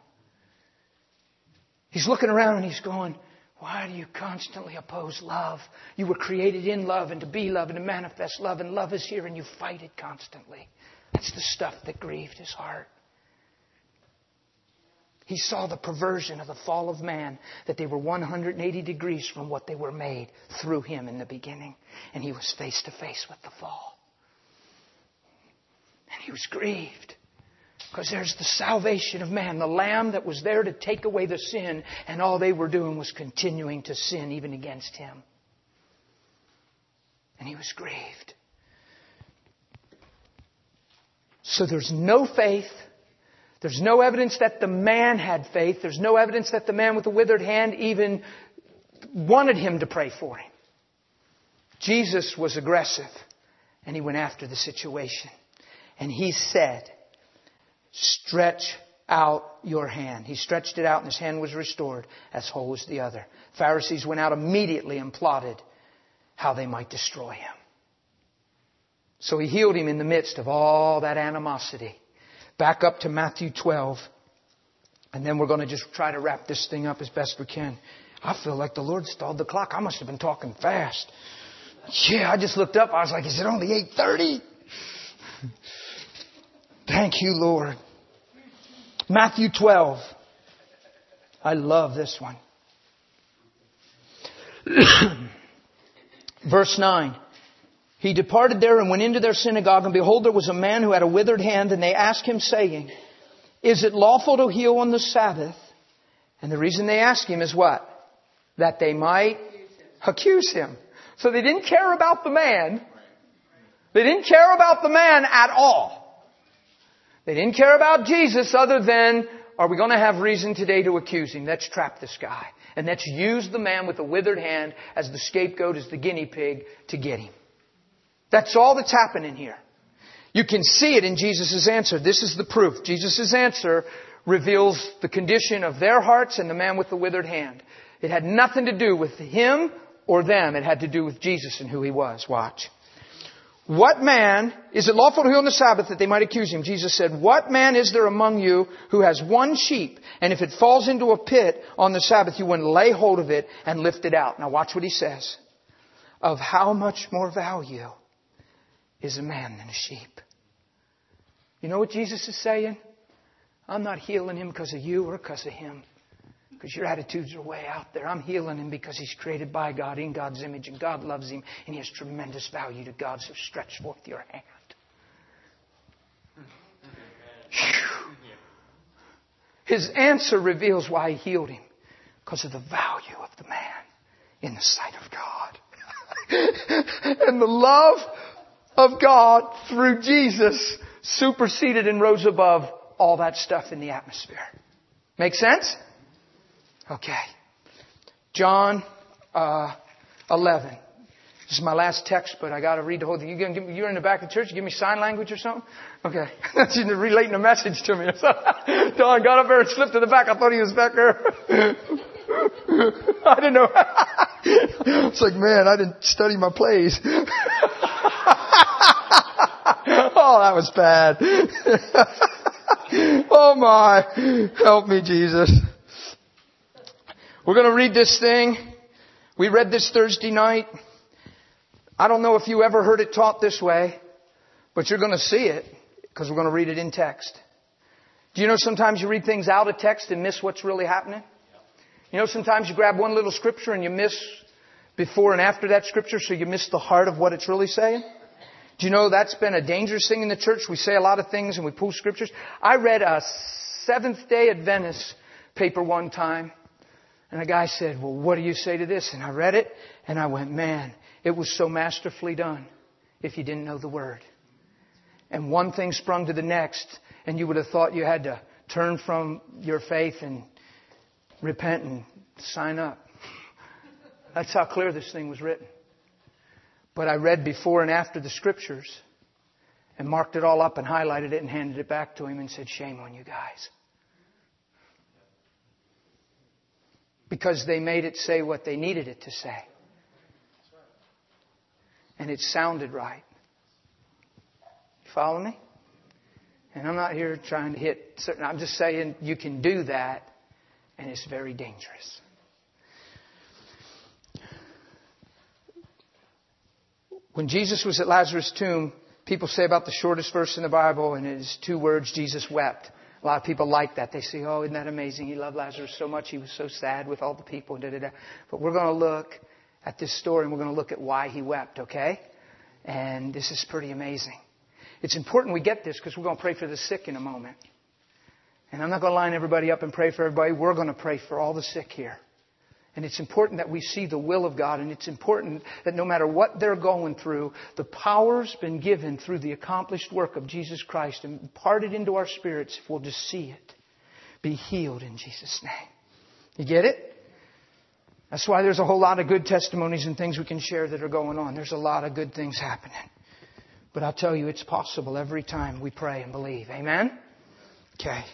He's looking around and He's going, why do you constantly oppose love? You were created in love and to be love and to manifest love, and love is here and you fight it constantly. That's the stuff that grieved His heart. He saw the perversion of the fall of man, that they were one hundred eighty degrees from what they were made through Him in the beginning. And He was face to face with the fall. And He was grieved. Because there's the salvation of man, the Lamb that was there to take away the sin, and all they were doing was continuing to sin even against Him. And He was grieved. So there's no faith. There's no evidence that the man had faith. There's no evidence that the man with the withered hand even wanted Him to pray for him. Jesus was aggressive, and He went after the situation. And He said, stretch out your hand. He stretched it out and his hand was restored as whole as the other. Pharisees went out immediately and plotted how they might destroy Him. So He healed him in the midst of all that animosity. Back up to Matthew twelve. And then we're going to just try to wrap this thing up as best we can. I feel like the Lord stalled the clock. I must have been talking fast. Yeah, I just looked up. I was like, is it only eight thirty? Thank you, Lord. Matthew twelve. I love this one. Verse nine. He departed there and went into their synagogue, and behold, there was a man who had a withered hand, and they asked Him, saying, is it lawful to heal on the Sabbath? And the reason they asked Him is what? That they might accuse Him. So they didn't care about the man. They didn't care about the man at all. They didn't care about Jesus other than, are we going to have reason today to accuse Him? Let's trap this guy. And let's use the man with the withered hand as the scapegoat, as the guinea pig to get him. That's all that's happening here. You can see it in Jesus' answer. This is the proof. Jesus' answer reveals the condition of their hearts and the man with the withered hand. It had nothing to do with him or them. It had to do with Jesus and who He was. Watch. What man, is it lawful to heal on the Sabbath that they might accuse Him? Jesus said, what man is there among you who has one sheep, and if it falls into a pit on the Sabbath, you wouldn't lay hold of it and lift it out? Now watch what He says. Of how much more value is a man than a sheep? You know what Jesus is saying? I'm not healing him because of you or because of him. Because your attitudes are way out there. I'm healing him because he's created by God in God's image, and God loves him, and he has tremendous value to God. So stretch forth your hand. Whew. His answer reveals why He healed him. Because of the value of the man in the sight of God. And the love of God through Jesus superseded and rose above all that stuff in the atmosphere. Make sense? Okay. John uh, eleven. This is my last text, but I got to read the whole thing. You gonna give me, you're in the back of the church. You give me sign language or something? Okay. That's you relating a message to me. Don got up there and slipped to the back. I thought he was back there. I didn't know. It's like, man, I didn't study my plays. Oh, that was bad. Oh my. Help me, Jesus. We're going to read this thing. We read this Thursday night. I don't know if you ever heard it taught this way, but you're going to see it because we're going to read it in text. Do you know sometimes you read things out of text and miss what's really happening? You know sometimes you grab one little scripture and you miss before and after that scripture, so you miss the heart of what it's really saying? Do you know that's been a dangerous thing in the church? We say a lot of things and we pull scriptures. I read a Seventh-day Adventist paper one time, and a guy said, well, what do you say to this? And I read it and I went, man, it was so masterfully done if you didn't know the word. And one thing sprung to the next, and you would have thought you had to turn from your faith and repent and sign up. That's how clear this thing was written. But I read before and after the scriptures and marked it all up and highlighted it and handed it back to him and said, shame on you guys. Because they made it say what they needed it to say. And it sounded right. You follow me? And I'm not here trying to hit certain. I'm just saying you can do that, and it's very dangerous. When Jesus was at Lazarus' tomb, people say about the shortest verse in the Bible, and it is two words, Jesus wept. A lot of people like that. They say, oh, isn't that amazing? He loved Lazarus so much. He was so sad with all the people. Da, da, da. But we're going to look at this story, and we're going to look at why he wept, okay? And this is pretty amazing. It's important we get this because we're going to pray for the sick in a moment. And I'm not going to line everybody up and pray for everybody. We're going to pray for all the sick here. And it's important that we see the will of God. And it's important that no matter what they're going through, the power's been given through the accomplished work of Jesus Christ and imparted into our spirits if we'll just see it. Be healed in Jesus' name. You get it? That's why there's a whole lot of good testimonies and things we can share that are going on. There's a lot of good things happening. But I'll tell you, it's possible every time we pray and believe. Amen? Okay.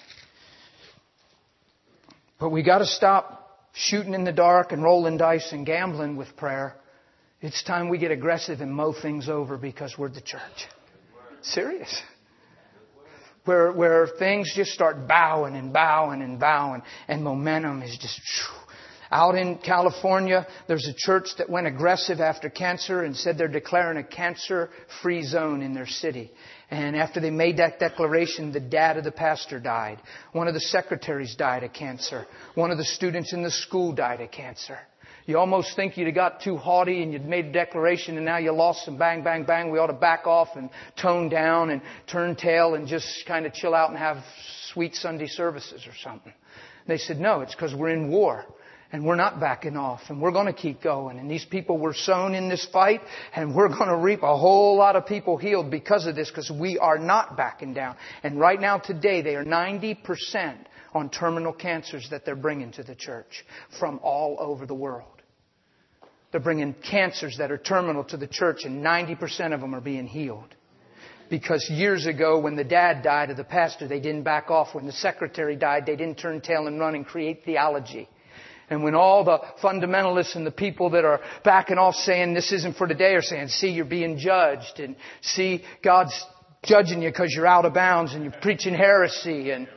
But we got to stop shooting in the dark and rolling dice and gambling with prayer. It's time we get aggressive and mow things over because we're the church. Serious. Where, where things just start bowing and bowing and bowing and momentum is just... Whew. Out in California, there's a church that went aggressive after cancer and said they're declaring a cancer-free zone in their city. And after they made that declaration, the dad of the pastor died. One of the secretaries died of cancer. One of the students in the school died of cancer. You almost think you'd have got too haughty and you'd made a declaration and now you lost some bang, bang, bang. We ought to back off and tone down and turn tail and just kind of chill out and have sweet Sunday services or something. They said, no, it's because we're in war. And we're not backing off. And we're going to keep going. And these people were sown in this fight. And we're going to reap a whole lot of people healed because of this. Because we are not backing down. And right now today they are ninety percent on terminal cancers that they're bringing to the church. From all over the world. They're bringing cancers that are terminal to the church. And ninety percent of them are being healed. Because years ago when the dad died of the pastor, they didn't back off. When the secretary died, they didn't turn tail and run and create theology. And when all the fundamentalists and the people that are backing off saying this isn't for today are saying, see, you're being judged. And see, God's judging you because you're out of bounds and you're preaching heresy. And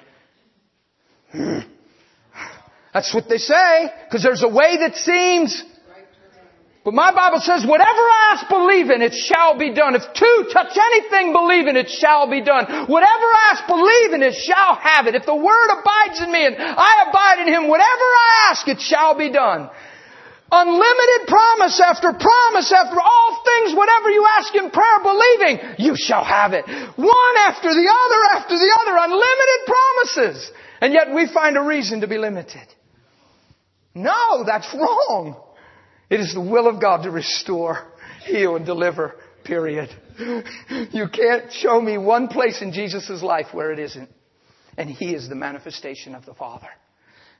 that's what they say. Because there's a way that seems. But my Bible says, whatever I ask, believe in, it shall be done. If two touch anything, believe in, it shall be done. Whatever I ask, believe in, it shall have it. If the Word abides in me and I abide in Him, whatever I ask, it shall be done. Unlimited promise after promise after all things, whatever you ask in prayer, believing, you shall have it. One after the other after the other, unlimited promises. And yet we find a reason to be limited. No, that's wrong. It is the will of God to restore, heal, and deliver, period. You can't show me one place in Jesus' life where it isn't. And He is the manifestation of the Father.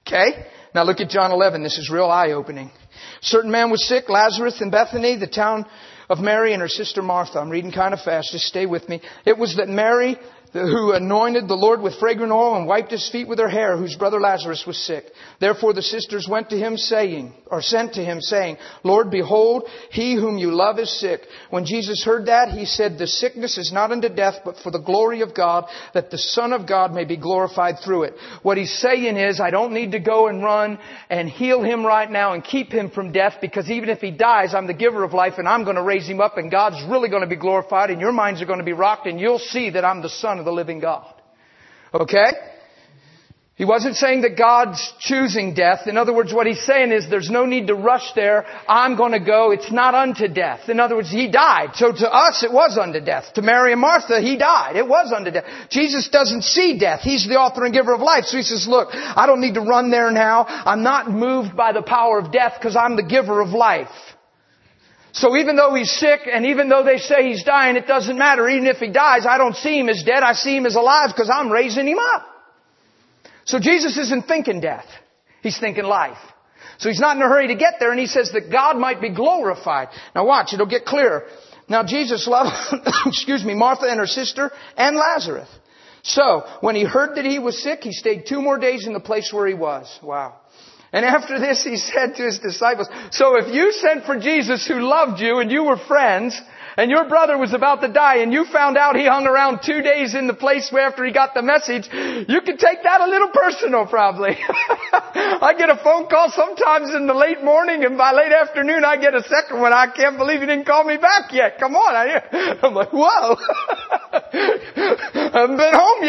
Okay? Now look at John eleven. This is real eye-opening. A certain man was sick, Lazarus in Bethany, the town of Mary and her sister Martha. I'm reading kind of fast. Just stay with me. It was that Mary, who anointed the Lord with fragrant oil and wiped his feet with her hair, whose brother Lazarus was sick. Therefore the sisters went to him saying, or sent to him saying, Lord, behold, he whom you love is sick. When Jesus heard that, he said, the sickness is not unto death, but for the glory of God, that the Son of God may be glorified through it. What he's saying is, I don't need to go and run and heal him right now and keep him from death, because even if he dies, I'm the giver of life and I'm going to raise him up, and God's really going to be glorified and your minds are going to be rocked and you'll see that I'm the Son of the living God. Okay? He wasn't saying that God's choosing death. In other words, what he's saying is there's no need to rush there. I'm going to go. It's not unto death. In other words, he died. So to us, it was unto death. To Mary and Martha, he died. It was unto death. Jesus doesn't see death. He's the author and giver of life. So he says, look, I don't need to run there now. I'm not moved by the power of death because I'm the giver of life. So even though he's sick and even though they say he's dying, it doesn't matter. Even if he dies, I don't see him as dead. I see him as alive because I'm raising him up. So Jesus isn't thinking death. He's thinking life. So he's not in a hurry to get there, and he says that God might be glorified. Now watch, it'll get clearer. Now Jesus loved, excuse me, Martha and her sister and Lazarus. So when he heard that he was sick, he stayed two more days in the place where he was. Wow. And after this, he said to his disciples, so if you sent for Jesus who loved you and you were friends, and your brother was about to die and you found out he hung around two days in the place where after he got the message, you can take that a little personal probably. I get a phone call sometimes in the late morning, and by late afternoon I get a second one. I can't believe he didn't call me back yet. Come on. I, I'm like, whoa. I haven't been home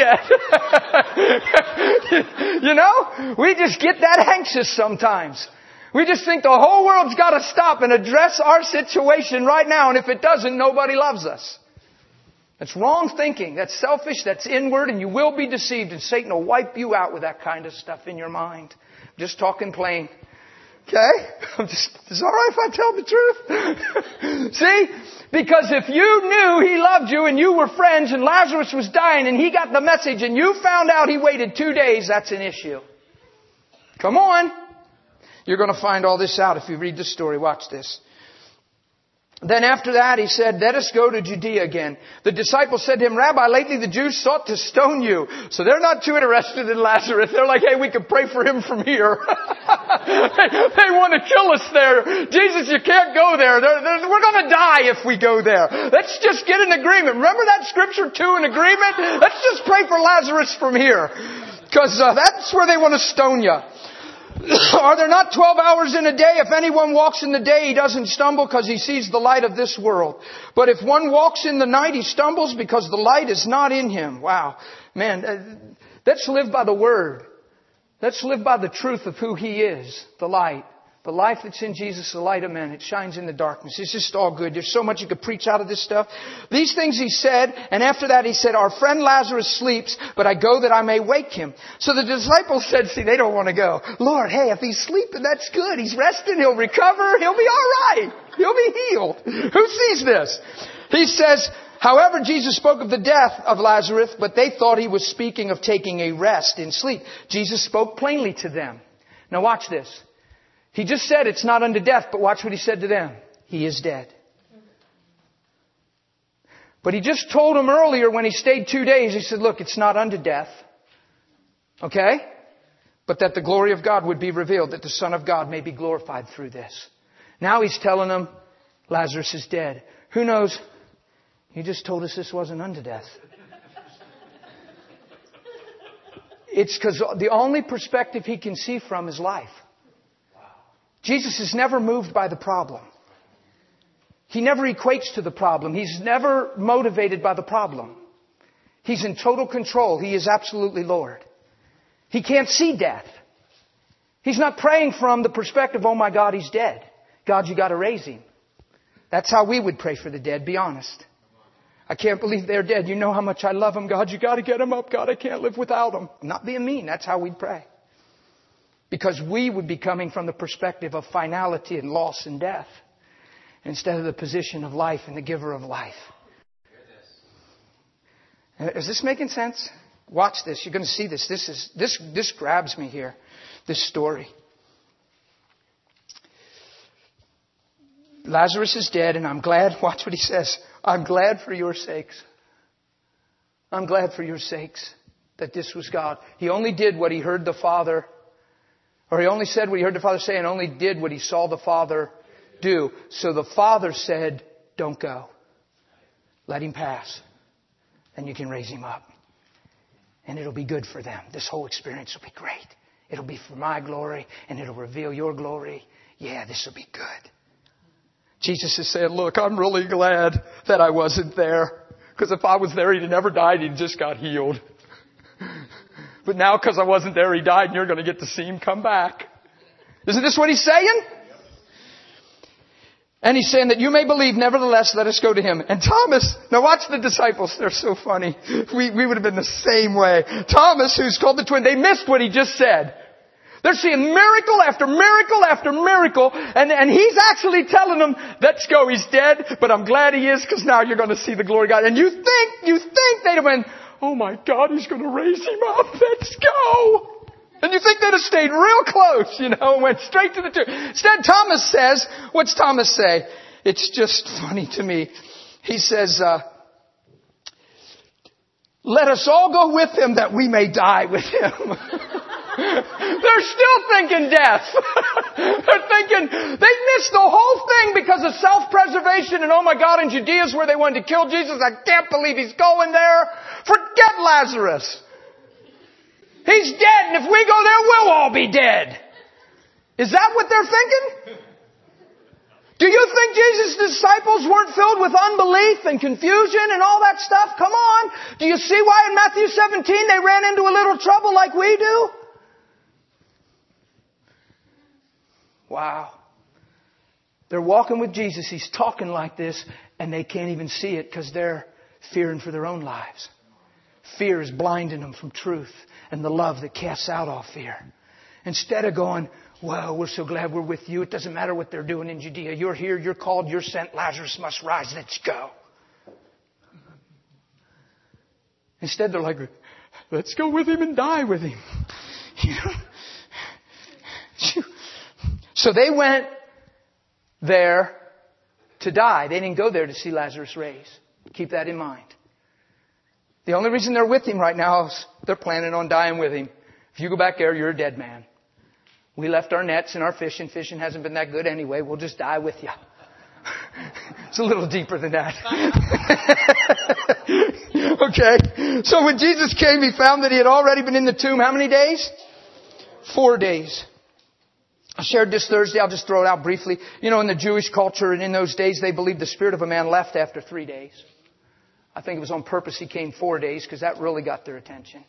yet. You know, we just get that anxious sometimes. We just think the whole world's got to stop and address our situation right now. And if it doesn't, nobody loves us. That's wrong thinking. That's selfish. That's inward. And you will be deceived. And Satan will wipe you out with that kind of stuff in your mind. I'm just talking plain. Okay? I'm just, is it all right if I tell the truth? See? Because if you knew he loved you and you were friends and Lazarus was dying and he got the message and you found out he waited two days, that's an issue. Come on. You're going to find all this out if you read the story. Watch this. Then after that, he said, let us go to Judea again. The disciples said to him, Rabbi, lately the Jews sought to stone you. So they're not too interested in Lazarus. They're like, hey, we can pray for him from here. they, they want to kill us there. Jesus, you can't go there. They're, they're, we're going to die if we go there. Let's just get an agreement. Remember that scripture, two, an agreement? Let's just pray for Lazarus from here. Because uh, that's where they want to stone you. Are there not twelve hours in a day? If anyone walks in the day, he doesn't stumble because he sees the light of this world. But if one walks in the night, he stumbles because the light is not in him. Wow. Man, let's live by the Word. Let's live by the truth of who He is, the light. The life that's in Jesus, the light of men. It shines in the darkness. It's just all good. There's so much you could preach out of this stuff. These things he said, and after that he said, our friend Lazarus sleeps, but I go that I may wake him. So the disciples said, see, they don't want to go. Lord, hey, if he's sleeping, that's good. He's resting. He'll recover. He'll be all right. He'll be healed. Who sees this? He says, however, Jesus spoke of the death of Lazarus, but they thought he was speaking of taking a rest in sleep. Jesus spoke plainly to them. Now watch this. He just said it's not unto death, but watch what he said to them. He is dead. But he just told them earlier when he stayed two days, he said, look, it's not unto death. Okay? But that the glory of God would be revealed, that the Son of God may be glorified through this. Now he's telling them Lazarus is dead. Who knows? He just told us this wasn't unto death. It's because the only perspective he can see from is life. Jesus is never moved by the problem. He never equates to the problem. He's never motivated by the problem. He's in total control. He is absolutely Lord. He can't see death. He's not praying from the perspective, oh my God, he's dead. God, you got to raise him. That's how we would pray for the dead, be honest. I can't believe they're dead. You know how much I love them. God, you got to get them up. God, I can't live without them. I'm not being mean. That's how we'd pray. Because we would be coming from the perspective of finality and loss and death, instead of the position of life and the giver of life. Is this making sense? Watch this. You're going to see this. This is this this grabs me here. this story. Lazarus is dead, and I'm glad, watch what he says, I'm glad for your sakes. I'm glad for your sakes that this was God. He only did what he heard the Father, or he only said what he heard the Father say, and only did what he saw the Father do. So the Father said, don't go. Let him pass. And you can raise him up. And it'll be good for them. This whole experience will be great. It'll be for my glory, and it'll reveal your glory. Yeah, this will be good. Jesus is saying, look, I'm really glad that I wasn't there. Because if I was there, he'd have never died. He'd just got healed. But now because I wasn't there, he died, and you're going to get to see him come back. Isn't this what he's saying? And he's saying that you may believe, nevertheless, let us go to him. And Thomas, now watch the disciples. They're so funny. We, we would have been the same way. Thomas, who's called the twin, they missed what he just said. They're seeing miracle after miracle after miracle. And, and he's actually telling them, let's go. He's dead, but I'm glad he is because now you're going to see the glory of God. And you think, you think they'd have been, oh my God, he's going to raise him up. Let's go. And you think they'd have stayed real close, you know, and went straight to the tomb. Instead, Thomas says, what's Thomas say? It's just funny to me. He says, uh, let us all go with him that we may die with him. They're still thinking death. They're thinking, they missed the whole thing because of self-preservation. And oh my God, in Judea is where they wanted to kill Jesus. I can't believe he's going there. Forget Lazarus. He's dead, and if we go there, we'll all be dead. Is that what they're thinking? Do you think Jesus' disciples weren't filled with unbelief and confusion and all that stuff? Come on. Do you see why in Matthew seventeen they ran into a little trouble like we do? Wow. They're walking with Jesus. He's talking like this, and they can't even see it because they're fearing for their own lives. Fear is blinding them from truth and the love that casts out all fear. Instead of going, well, we're so glad we're with you. It doesn't matter what they're doing in Judea. You're here, you're called, you're sent. Lazarus must rise. Let's go. Instead, they're like, let's go with him and die with him. You know? So they went there to die. They didn't go there to see Lazarus raise. Keep that in mind. The only reason they're with him right now is they're planning on dying with him. If you go back there, you're a dead man. We left our nets and our fishing. Fishing hasn't been that good anyway. We'll just die with you. It's a little deeper than that. Okay. So when Jesus came, he found that he had already been in the tomb. How many days? Four days. I shared this Thursday. I'll just throw it out briefly. You know, in the Jewish culture and in those days, they believed the spirit of a man left after three days. I think it was on purpose he came four days because that really got their attention.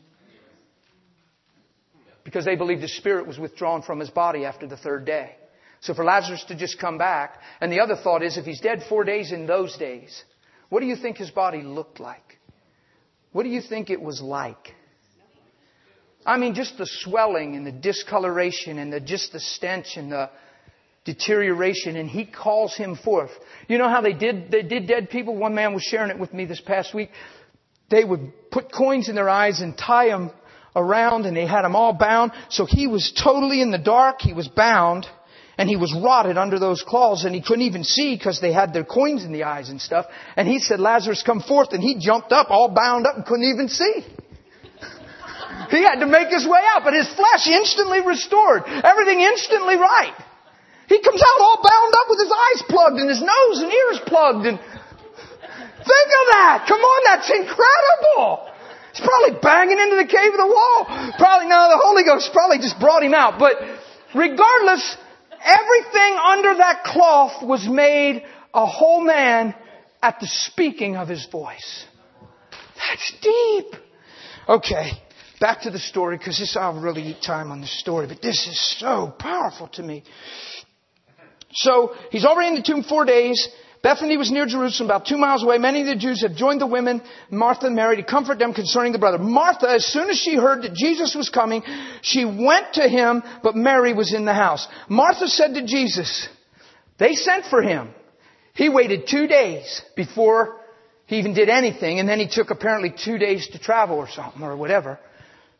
Because they believed his spirit was withdrawn from his body after the third day. So for Lazarus to just come back. And the other thought is if he's dead four days in those days, what do you think his body looked like? What do you think it was like? I mean, just the swelling and the discoloration and the, just the stench and the deterioration, and he calls him forth. You know how they did they did dead people? One man was sharing it with me this past week. They would put coins in their eyes and tie them around, and they had them all bound. So he was totally in the dark. He was bound, and he was rotted under those claws, and he couldn't even see because they had their coins in the eyes and stuff. And he said, Lazarus, come forth. And he jumped up, all bound up, and couldn't even see. He had to make his way out, but his flesh instantly restored. Everything instantly right. He comes out all bound up with his eyes plugged and his nose and ears plugged. And think of that. Come on, that's incredible. He's probably banging into the cave of the wall. Probably, no, the Holy Ghost probably just brought him out. But regardless, everything under that cloth was made a whole man at the speaking of his voice. That's deep. Okay, back to the story, because this I'll really eat time on this story, but this is so powerful to me. So he's already in the tomb four days. Bethany was near Jerusalem, about two miles away. Many of the Jews had joined the women, Martha and Mary, to comfort them concerning the brother. Martha, as soon as she heard that Jesus was coming, she went to him, but Mary was in the house. Martha said to Jesus, they sent for him. He waited two days before he even did anything, and then he took apparently two days to travel or something or whatever.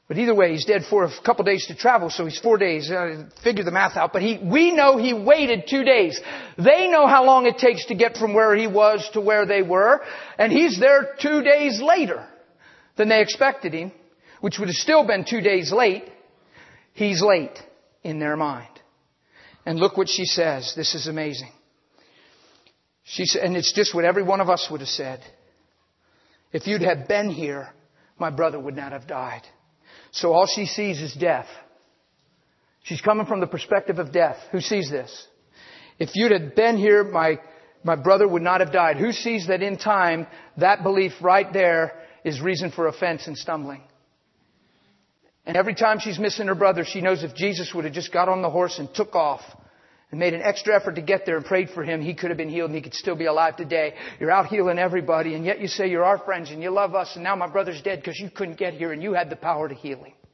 But either way, he's dead for a couple days to travel, so he's four days. Uh, figure the math out. But he, we know he waited two days. They know how long it takes to get from where he was to where they were. And he's there two days later than they expected him, which would have still been two days late. He's late in their mind. And look what she says. This is amazing. She said, and it's just what every one of us would have said. If you'd have been here, my brother would not have died. So all she sees is death. She's coming from the perspective of death. Who sees this? If you'd have been here, my, my brother would not have died. Who sees that in time, that belief right there is reason for offense and stumbling? And every time she's missing her brother, she knows if Jesus would have just got on the horse and took off and made an extra effort to get there and prayed for him, he could have been healed and he could still be alive today. You're out healing everybody, and yet you say you're our friends and you love us, and now my brother's dead because you couldn't get here and you had the power to heal him.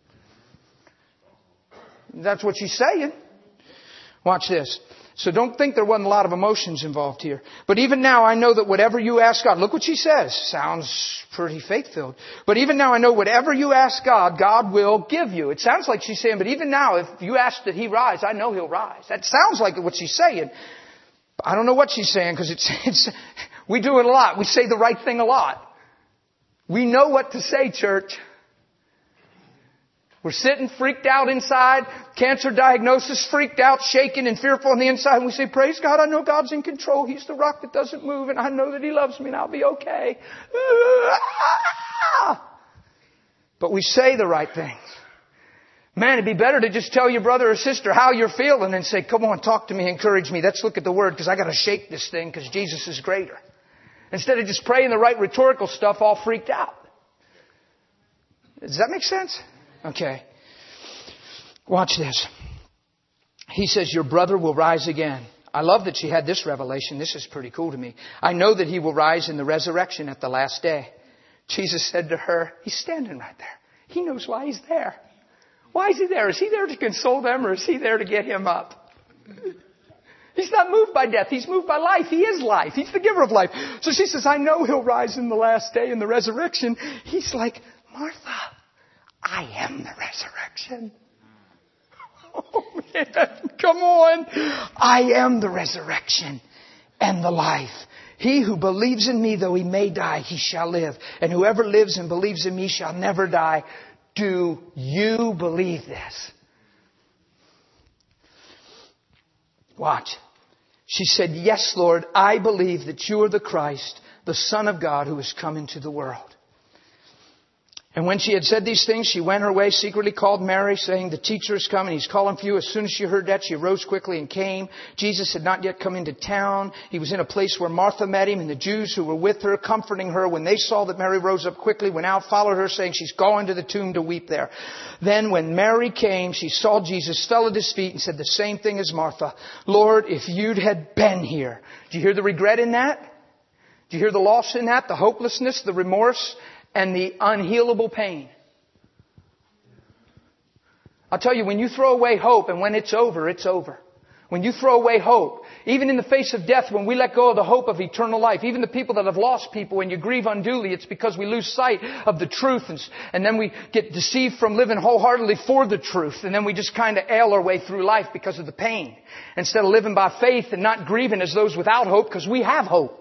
That's what she's saying. Watch this. So don't think there wasn't a lot of emotions involved here. But even now I know that whatever you ask God, look what she says. Sounds pretty faith-filled. But even now I know whatever you ask God, God will give you. It sounds like she's saying, but even now if you ask that He rise, I know He'll rise. That sounds like what she's saying. But I don't know what she's saying because it's, it's, we do it a lot. We say the right thing a lot. We know what to say, church. We're sitting freaked out inside, cancer diagnosis, freaked out, shaking and fearful on the inside. And we say, praise God, I know God's in control. He's the rock that doesn't move. And I know that He loves me and I'll be okay. But we say the right things. Man, it'd be better to just tell your brother or sister how you're feeling and say, come on, talk to me, encourage me. Let's look at the Word because I got to shake this thing because Jesus is greater. Instead of just praying the right rhetorical stuff all freaked out. Does that make sense? Okay. Watch this. He says, your brother will rise again. I love that she had this revelation. This is pretty cool to me. I know that he will rise in the resurrection at the last day. Jesus said to her, he's standing right there. He knows why he's there. Why is he there? Is he there to console them or is he there to get him up? He's not moved by death. He's moved by life. He is life. He's the giver of life. So she says, I know he'll rise in the last day in the resurrection. He's like, Martha, I am the resurrection. Oh man, come on. I am the resurrection and the life. He who believes in me, though he may die, he shall live. And whoever lives and believes in me shall never die. Do you believe this? Watch. She said, yes, Lord, I believe that you are the Christ, the Son of God who has come into the world. And when she had said these things, she went her way, secretly called Mary, saying, the teacher is coming. He's calling for you. As soon as she heard that, she arose quickly and came. Jesus had not yet come into town. He was in a place where Martha met him, and the Jews who were with her, comforting her, when they saw that Mary rose up quickly, went out, followed her, saying, she's going to the tomb to weep there. Then when Mary came, she saw Jesus, fell at his feet, and said the same thing as Martha. Lord, if you'd had been here. Do you hear the regret in that? Do you hear the loss in that? The hopelessness, the remorse? And the unhealable pain. I'll tell you, when you throw away hope and when it's over, it's over. When you throw away hope, even in the face of death, when we let go of the hope of eternal life, even the people that have lost people, when you grieve unduly, it's because we lose sight of the truth. And, and then we get deceived from living wholeheartedly for the truth. And then we just kind of ail our way through life because of the pain. Instead of living by faith and not grieving as those without hope, because we have hope.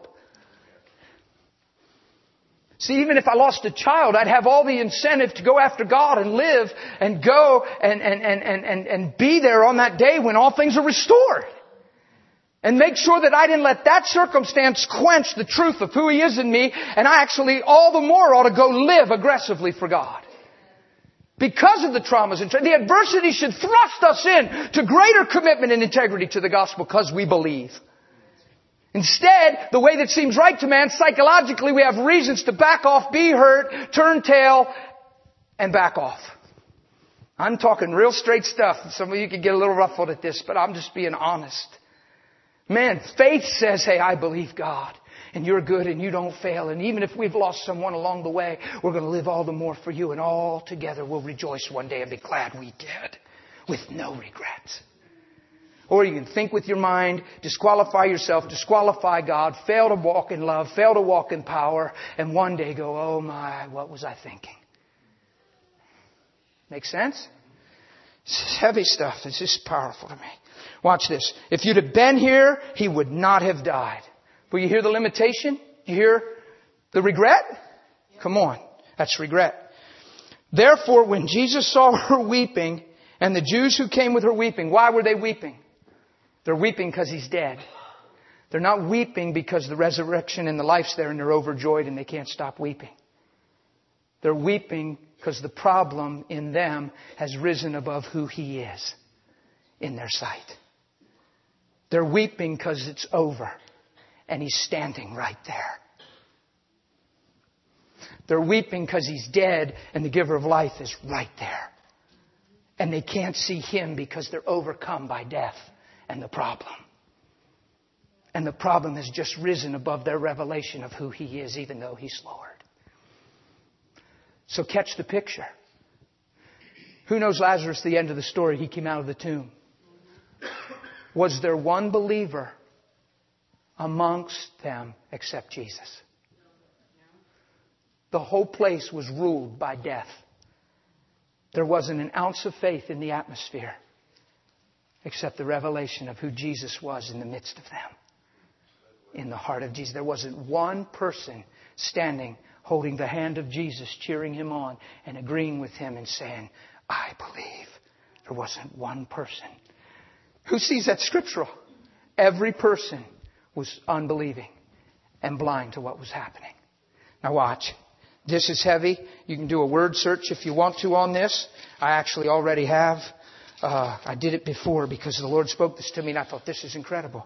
See, even if I lost a child, I'd have all the incentive to go after God and live and go and, and, and, and, and, and be there on that day when all things are restored. And make sure that I didn't let that circumstance quench the truth of who He is in me. And I actually all the more ought to go live aggressively for God. Because of the traumas and tra- the adversity should thrust us in to greater commitment and integrity to the gospel because we believe. Instead, the way that seems right to man, psychologically we have reasons to back off, be hurt, turn tail, and back off. I'm talking real straight stuff. Some of you can get a little ruffled at this, but I'm just being honest. Man, faith says, hey, I believe God, and you're good and you don't fail. And even if we've lost someone along the way, we're going to live all the more for you, and all together we'll rejoice one day and be glad we did, with no regrets. Or you can think with your mind, disqualify yourself, disqualify God, fail to walk in love, fail to walk in power, and one day go, oh my, what was I thinking? Make sense? This is heavy stuff. This is powerful to me. Watch this. If you'd have been here, he would not have died. Will you hear the limitation? You hear the regret? Come on. That's regret. Therefore, when Jesus saw her weeping, and the Jews who came with her weeping, why were they weeping? They're weeping because he's dead. They're not weeping because the resurrection and the life's there and they're overjoyed and they can't stop weeping. They're weeping because the problem in them has risen above who he is in their sight. They're weeping because it's over and he's standing right there. They're weeping because he's dead and the giver of life is right there. And they can't see him because they're overcome by death and the problem. And the problem has just risen above their revelation of who he is, even though he's Lord. So catch the picture. Who knows Lazarus, the end of the story? He came out of the tomb. Was there one believer amongst them except Jesus? The whole place was ruled by death. There wasn't an ounce of faith in the atmosphere except the revelation of who Jesus was in the midst of them. In the heart of Jesus. There wasn't one person standing holding the hand of Jesus, cheering him on and agreeing with him and saying, I believe. There wasn't one person. Who sees that scriptural? Every person was unbelieving and blind to what was happening. Now watch. This is heavy. You can do a word search if you want to on this. I actually already have. Uh, I did it before because the Lord spoke this to me and I thought this is incredible.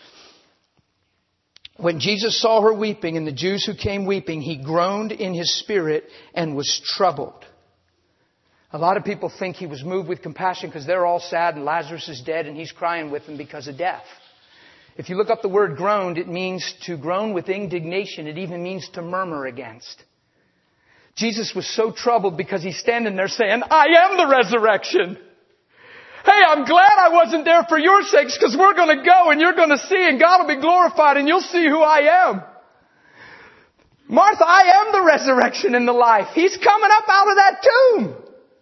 When Jesus saw her weeping and the Jews who came weeping, he groaned in his spirit and was troubled. A lot of people think he was moved with compassion because they're all sad and Lazarus is dead and he's crying with them because of death. If you look up the word groaned, it means to groan with indignation. It even means to murmur against. Jesus was so troubled because he's standing there saying, I am the resurrection. Hey, I'm glad I wasn't there for your sakes because we're going to go and you're going to see and God will be glorified and you'll see who I am. Martha, I am the resurrection and the life. He's coming up out of that tomb.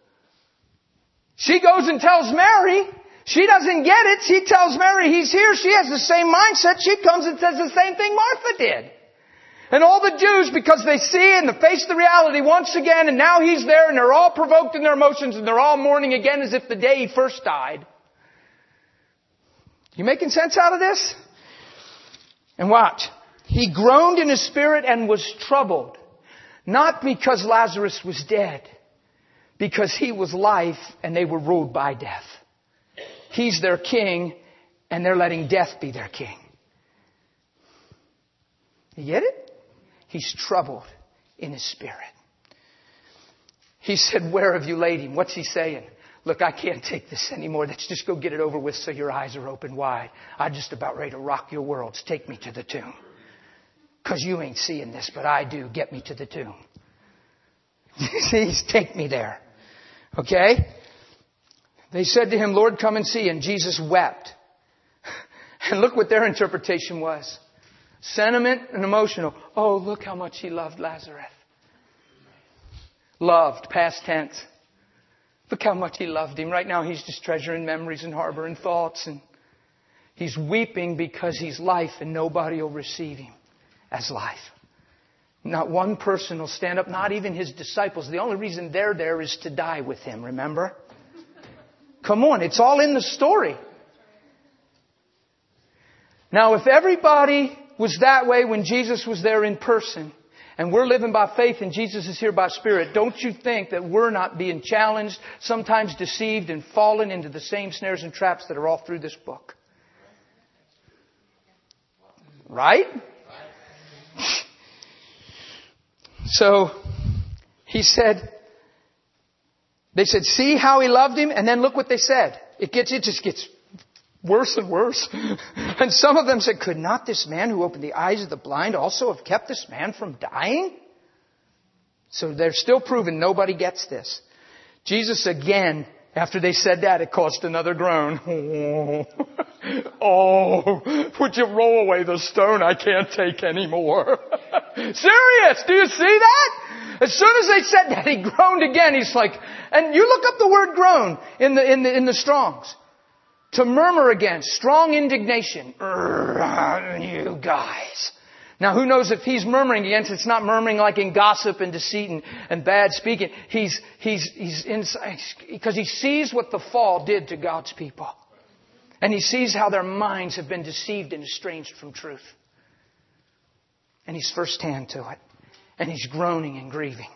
She goes and tells Mary. She doesn't get it. She tells Mary he's here. She has the same mindset. She comes and says the same thing Martha did. And all the Jews, because they see and they face the reality once again, and now he's there, and they're all provoked in their emotions, and they're all mourning again as if the day he first died. You making sense out of this? And watch. He groaned in his spirit and was troubled. Not because Lazarus was dead. Because he was life, and they were ruled by death. He's their king, and they're letting death be their king. You get it? He's troubled in his spirit. He said, where have you laid him? What's he saying? Look, I can't take this anymore. Let's just go get it over with so your eyes are open wide. I'm just about ready to rock your worlds. Take me to the tomb. Because you ain't seeing this, but I do. Get me to the tomb. Please take me there. Okay? They said to him, Lord, come and see. And Jesus wept. And look what their interpretation was. Sentiment and emotional. Oh, look how much he loved Lazarus. Loved, past tense. Look how much he loved him. Right now he's just treasuring memories and harboring thoughts. And he's weeping because he's life and nobody will receive him as life. Not one person will stand up, not even his disciples. The only reason they're there is to die with him, remember? Come on, it's all in the story. Now, if everybody was that way when Jesus was there in person, and we're living by faith and Jesus is here by Spirit, don't you think that we're not being challenged, sometimes deceived and fallen into the same snares and traps that are all through this book? Right? So, he said, they said, see how he loved him? And then look what they said. It gets, it just gets worse and worse. And some of them said, could not this man who opened the eyes of the blind also have kept this man from dying? So they're still proving nobody gets this. Jesus again, after they said that, it caused another groan. Oh, oh, would you roll away the stone? I can't take any more. Serious? Do you see that? As soon as they said that, he groaned again. He's like, and you look up the word groan in the, in the, in the Strongs. To murmur against, strong indignation. You guys. Now who knows if he's murmuring against, it's not murmuring like in gossip and deceit and, and bad speaking. He's, he's, he's inside, because he sees what the fall did to God's people. And he sees how their minds have been deceived and estranged from truth. And he's firsthand to it. And he's groaning and grieving.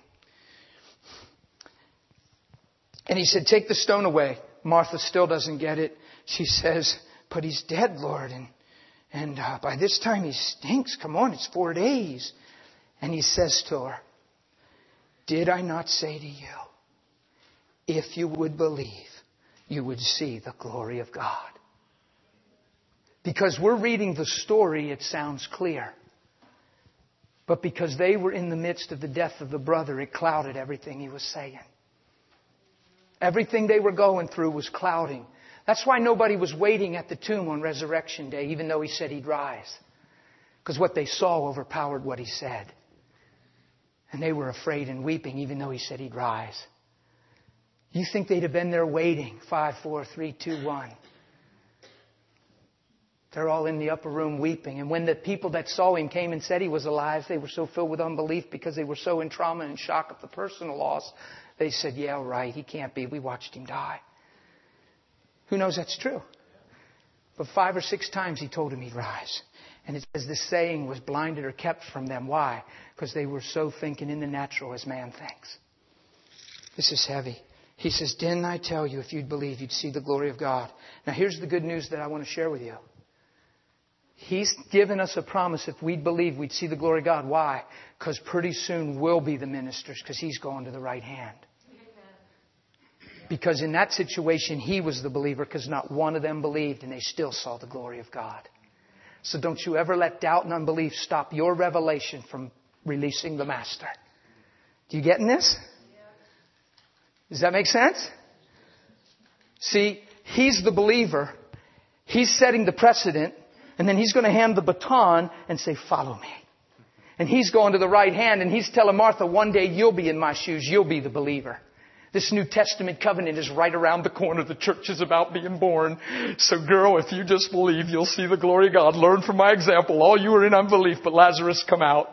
And he said, take the stone away. Martha still doesn't get it. She says, but he's dead, Lord. And, and uh, by this time he stinks. Come on, it's four days. And he says to her, did I not say to you, if you would believe, you would see the glory of God? Because we're reading the story, it sounds clear. But because they were in the midst of the death of the brother, it clouded everything he was saying. Everything they were going through was clouding. That's why nobody was waiting at the tomb on Resurrection Day, even though he said he'd rise. Because what they saw overpowered what he said. And they were afraid and weeping, even though he said he'd rise. You think they'd have been there waiting? Five, four, three, two, one. They're all in the upper room weeping. And when the people that saw him came and said he was alive, they were so filled with unbelief because they were so in trauma and shock of the personal loss. They said, yeah, right, he can't be. We watched him die. Who knows that's true? But five or six times he told him he'd rise. And it says this saying was blinded or kept from them. Why? Because they were so thinking in the natural as man thinks. This is heavy. He says, didn't I tell you if you'd believe you'd see the glory of God? Now here's the good news that I want to share with you. He's given us a promise if we'd believe we'd see the glory of God. Why? Because pretty soon we'll be the ministers because He's going to the right hand. Because in that situation, he was the believer because not one of them believed and they still saw the glory of God. So don't you ever let doubt and unbelief stop your revelation from releasing the Master. Do you get in this? Does that make sense? See, he's the believer. He's setting the precedent. And then he's going to hand the baton and say, follow me. And he's going to the right hand and he's telling Martha, one day you'll be in my shoes. You'll be the believer. This New Testament covenant is right around the corner. The church is about being born. So girl, if you just believe, you'll see the glory of God. Learn from my example. All you are in unbelief, but Lazarus, come out.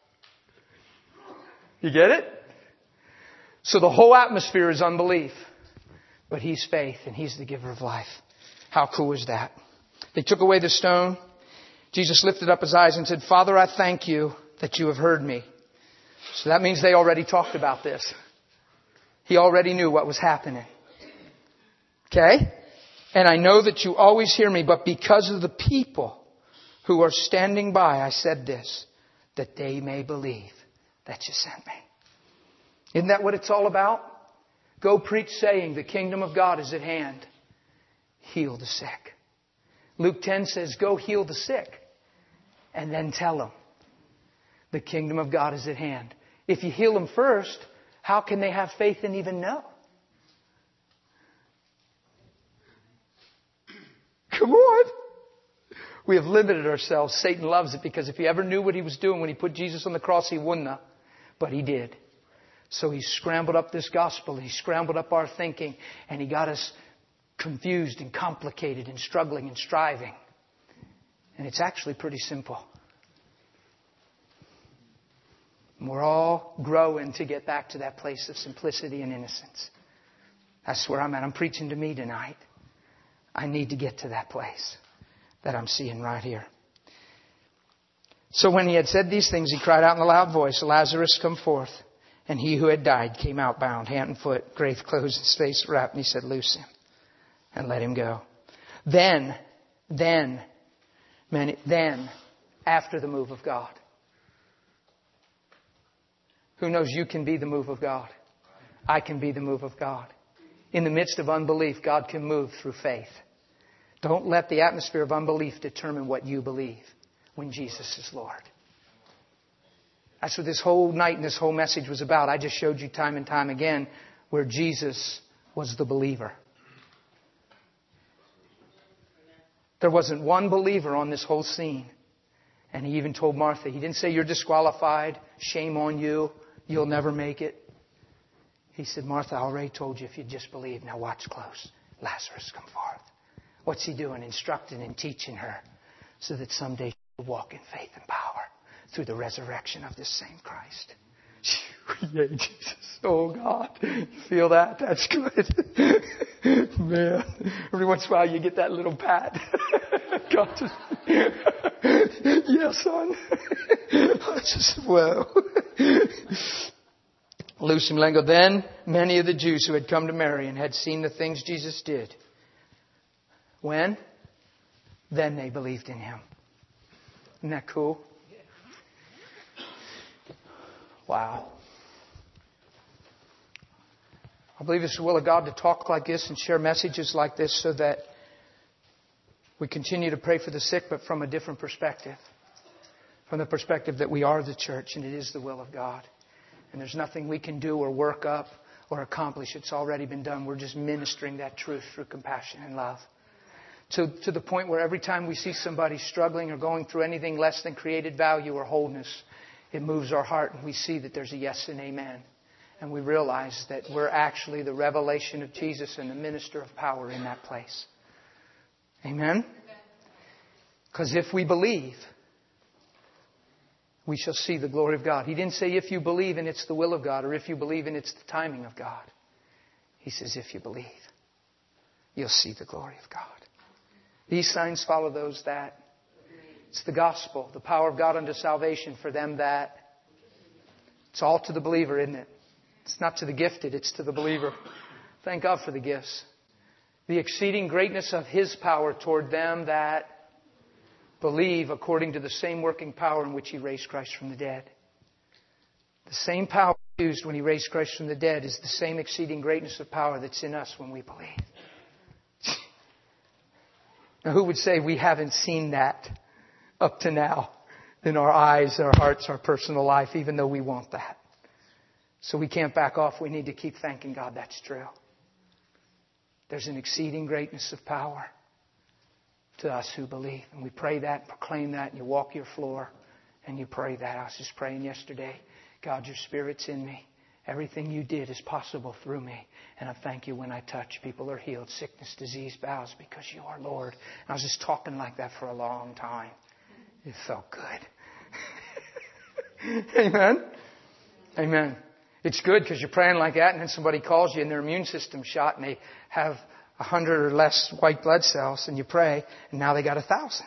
You get it? So the whole atmosphere is unbelief. But He's faith and He's the giver of life. How cool is that? They took away the stone. Jesus lifted up His eyes and said, Father, I thank you that you have heard me. So that means they already talked about this. He already knew what was happening. Okay? And I know that you always hear me, but because of the people who are standing by, I said this, that they may believe that you sent me. Isn't that what it's all about? Go preach saying the kingdom of God is at hand. Heal the sick. Luke ten says, go heal the sick. And then tell them the kingdom of God is at hand. If you heal them first, how can they have faith and even know? Come on. We have limited ourselves. Satan loves it because if he ever knew what he was doing when he put Jesus on the cross, he wouldn't have. But he did. So he scrambled up this gospel. He scrambled up our thinking. And he got us confused and complicated and struggling and striving. And it's actually pretty simple. And we're all growing to get back to that place of simplicity and innocence. That's where I'm at. I'm preaching to me tonight. I need to get to that place that I'm seeing right here. So when he had said these things, he cried out in a loud voice, Lazarus, come forth. And he who had died came out bound, hand and foot, grave clothes, his face wrapped. And he said, loose him and let him go. Then, then, man, then, after the move of God. Who knows you can be the move of God? I can be the move of God. In the midst of unbelief, God can move through faith. Don't let the atmosphere of unbelief determine what you believe when Jesus is Lord. That's what this whole night and this whole message was about. I just showed you time and time again where Jesus was the believer. There wasn't one believer on this whole scene. And he even told Martha, he didn't say you're disqualified, shame on you. You'll never make it. He said, Martha, I already told you if you just believe. Now watch close. Lazarus, come forth. What's he doing? Instructing and teaching her so that someday she will walk in faith and power through the resurrection of this same Christ. Yay, Jesus. Oh, God. You feel that? That's good. Man. Every once in a while you get that little pat. God just... Yes, son. I just, well... Lucy Malengo. Then many of the Jews who had come to Mary and had seen the things Jesus did. When? Then they believed in Him. Isn't that cool? Wow. I believe it's the will of God to talk like this and share messages like this so that we continue to pray for the sick, but from a different perspective. From the perspective that we are the church and it is the will of God. And there's nothing we can do or work up or accomplish. It's already been done. We're just ministering that truth through compassion and love. To, to the point where every time we see somebody struggling or going through anything less than created value or wholeness, it moves our heart and we see that there's a yes and amen. And we realize that we're actually the revelation of Jesus and the minister of power in that place. Amen? Because if we believe, we shall see the glory of God. He didn't say if you believe and it's the will of God or if you believe and it's the timing of God. He says if you believe, you'll see the glory of God. These signs follow those that. It's the gospel, the power of God unto salvation for them that. It's all to the believer, isn't it? It's not to the gifted, it's to the believer. Thank God for the gifts. The exceeding greatness of His power toward them that believe according to the same working power in which He raised Christ from the dead. The same power used when He raised Christ from the dead is the same exceeding greatness of power that's in us when we believe. Now, who would say we haven't seen that up to now in our eyes, our hearts, our personal life, even though we want that? So we can't back off. We need to keep thanking God that's true. There's an exceeding greatness of power to us who believe. And we pray that, proclaim that, and you walk your floor and you pray that. I was just praying yesterday, God, your Spirit's in me. Everything you did is possible through me. And I thank you when I touch, people are healed. Sickness, disease bows because you are Lord. And I was just talking like that for a long time. It felt good. Amen? Amen. It's good because you're praying like that and then somebody calls you and their immune system's shot and they have a hundred or less white blood cells and you pray and now they got a thousand.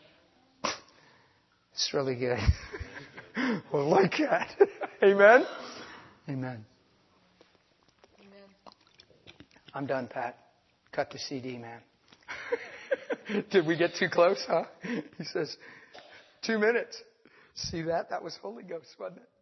It's really good. Well, like that. Amen? Amen. Amen. I'm done, Pat. Cut the C D, man. Did we get too close, huh? He says, two minutes. See that? That was Holy Ghost, wasn't it?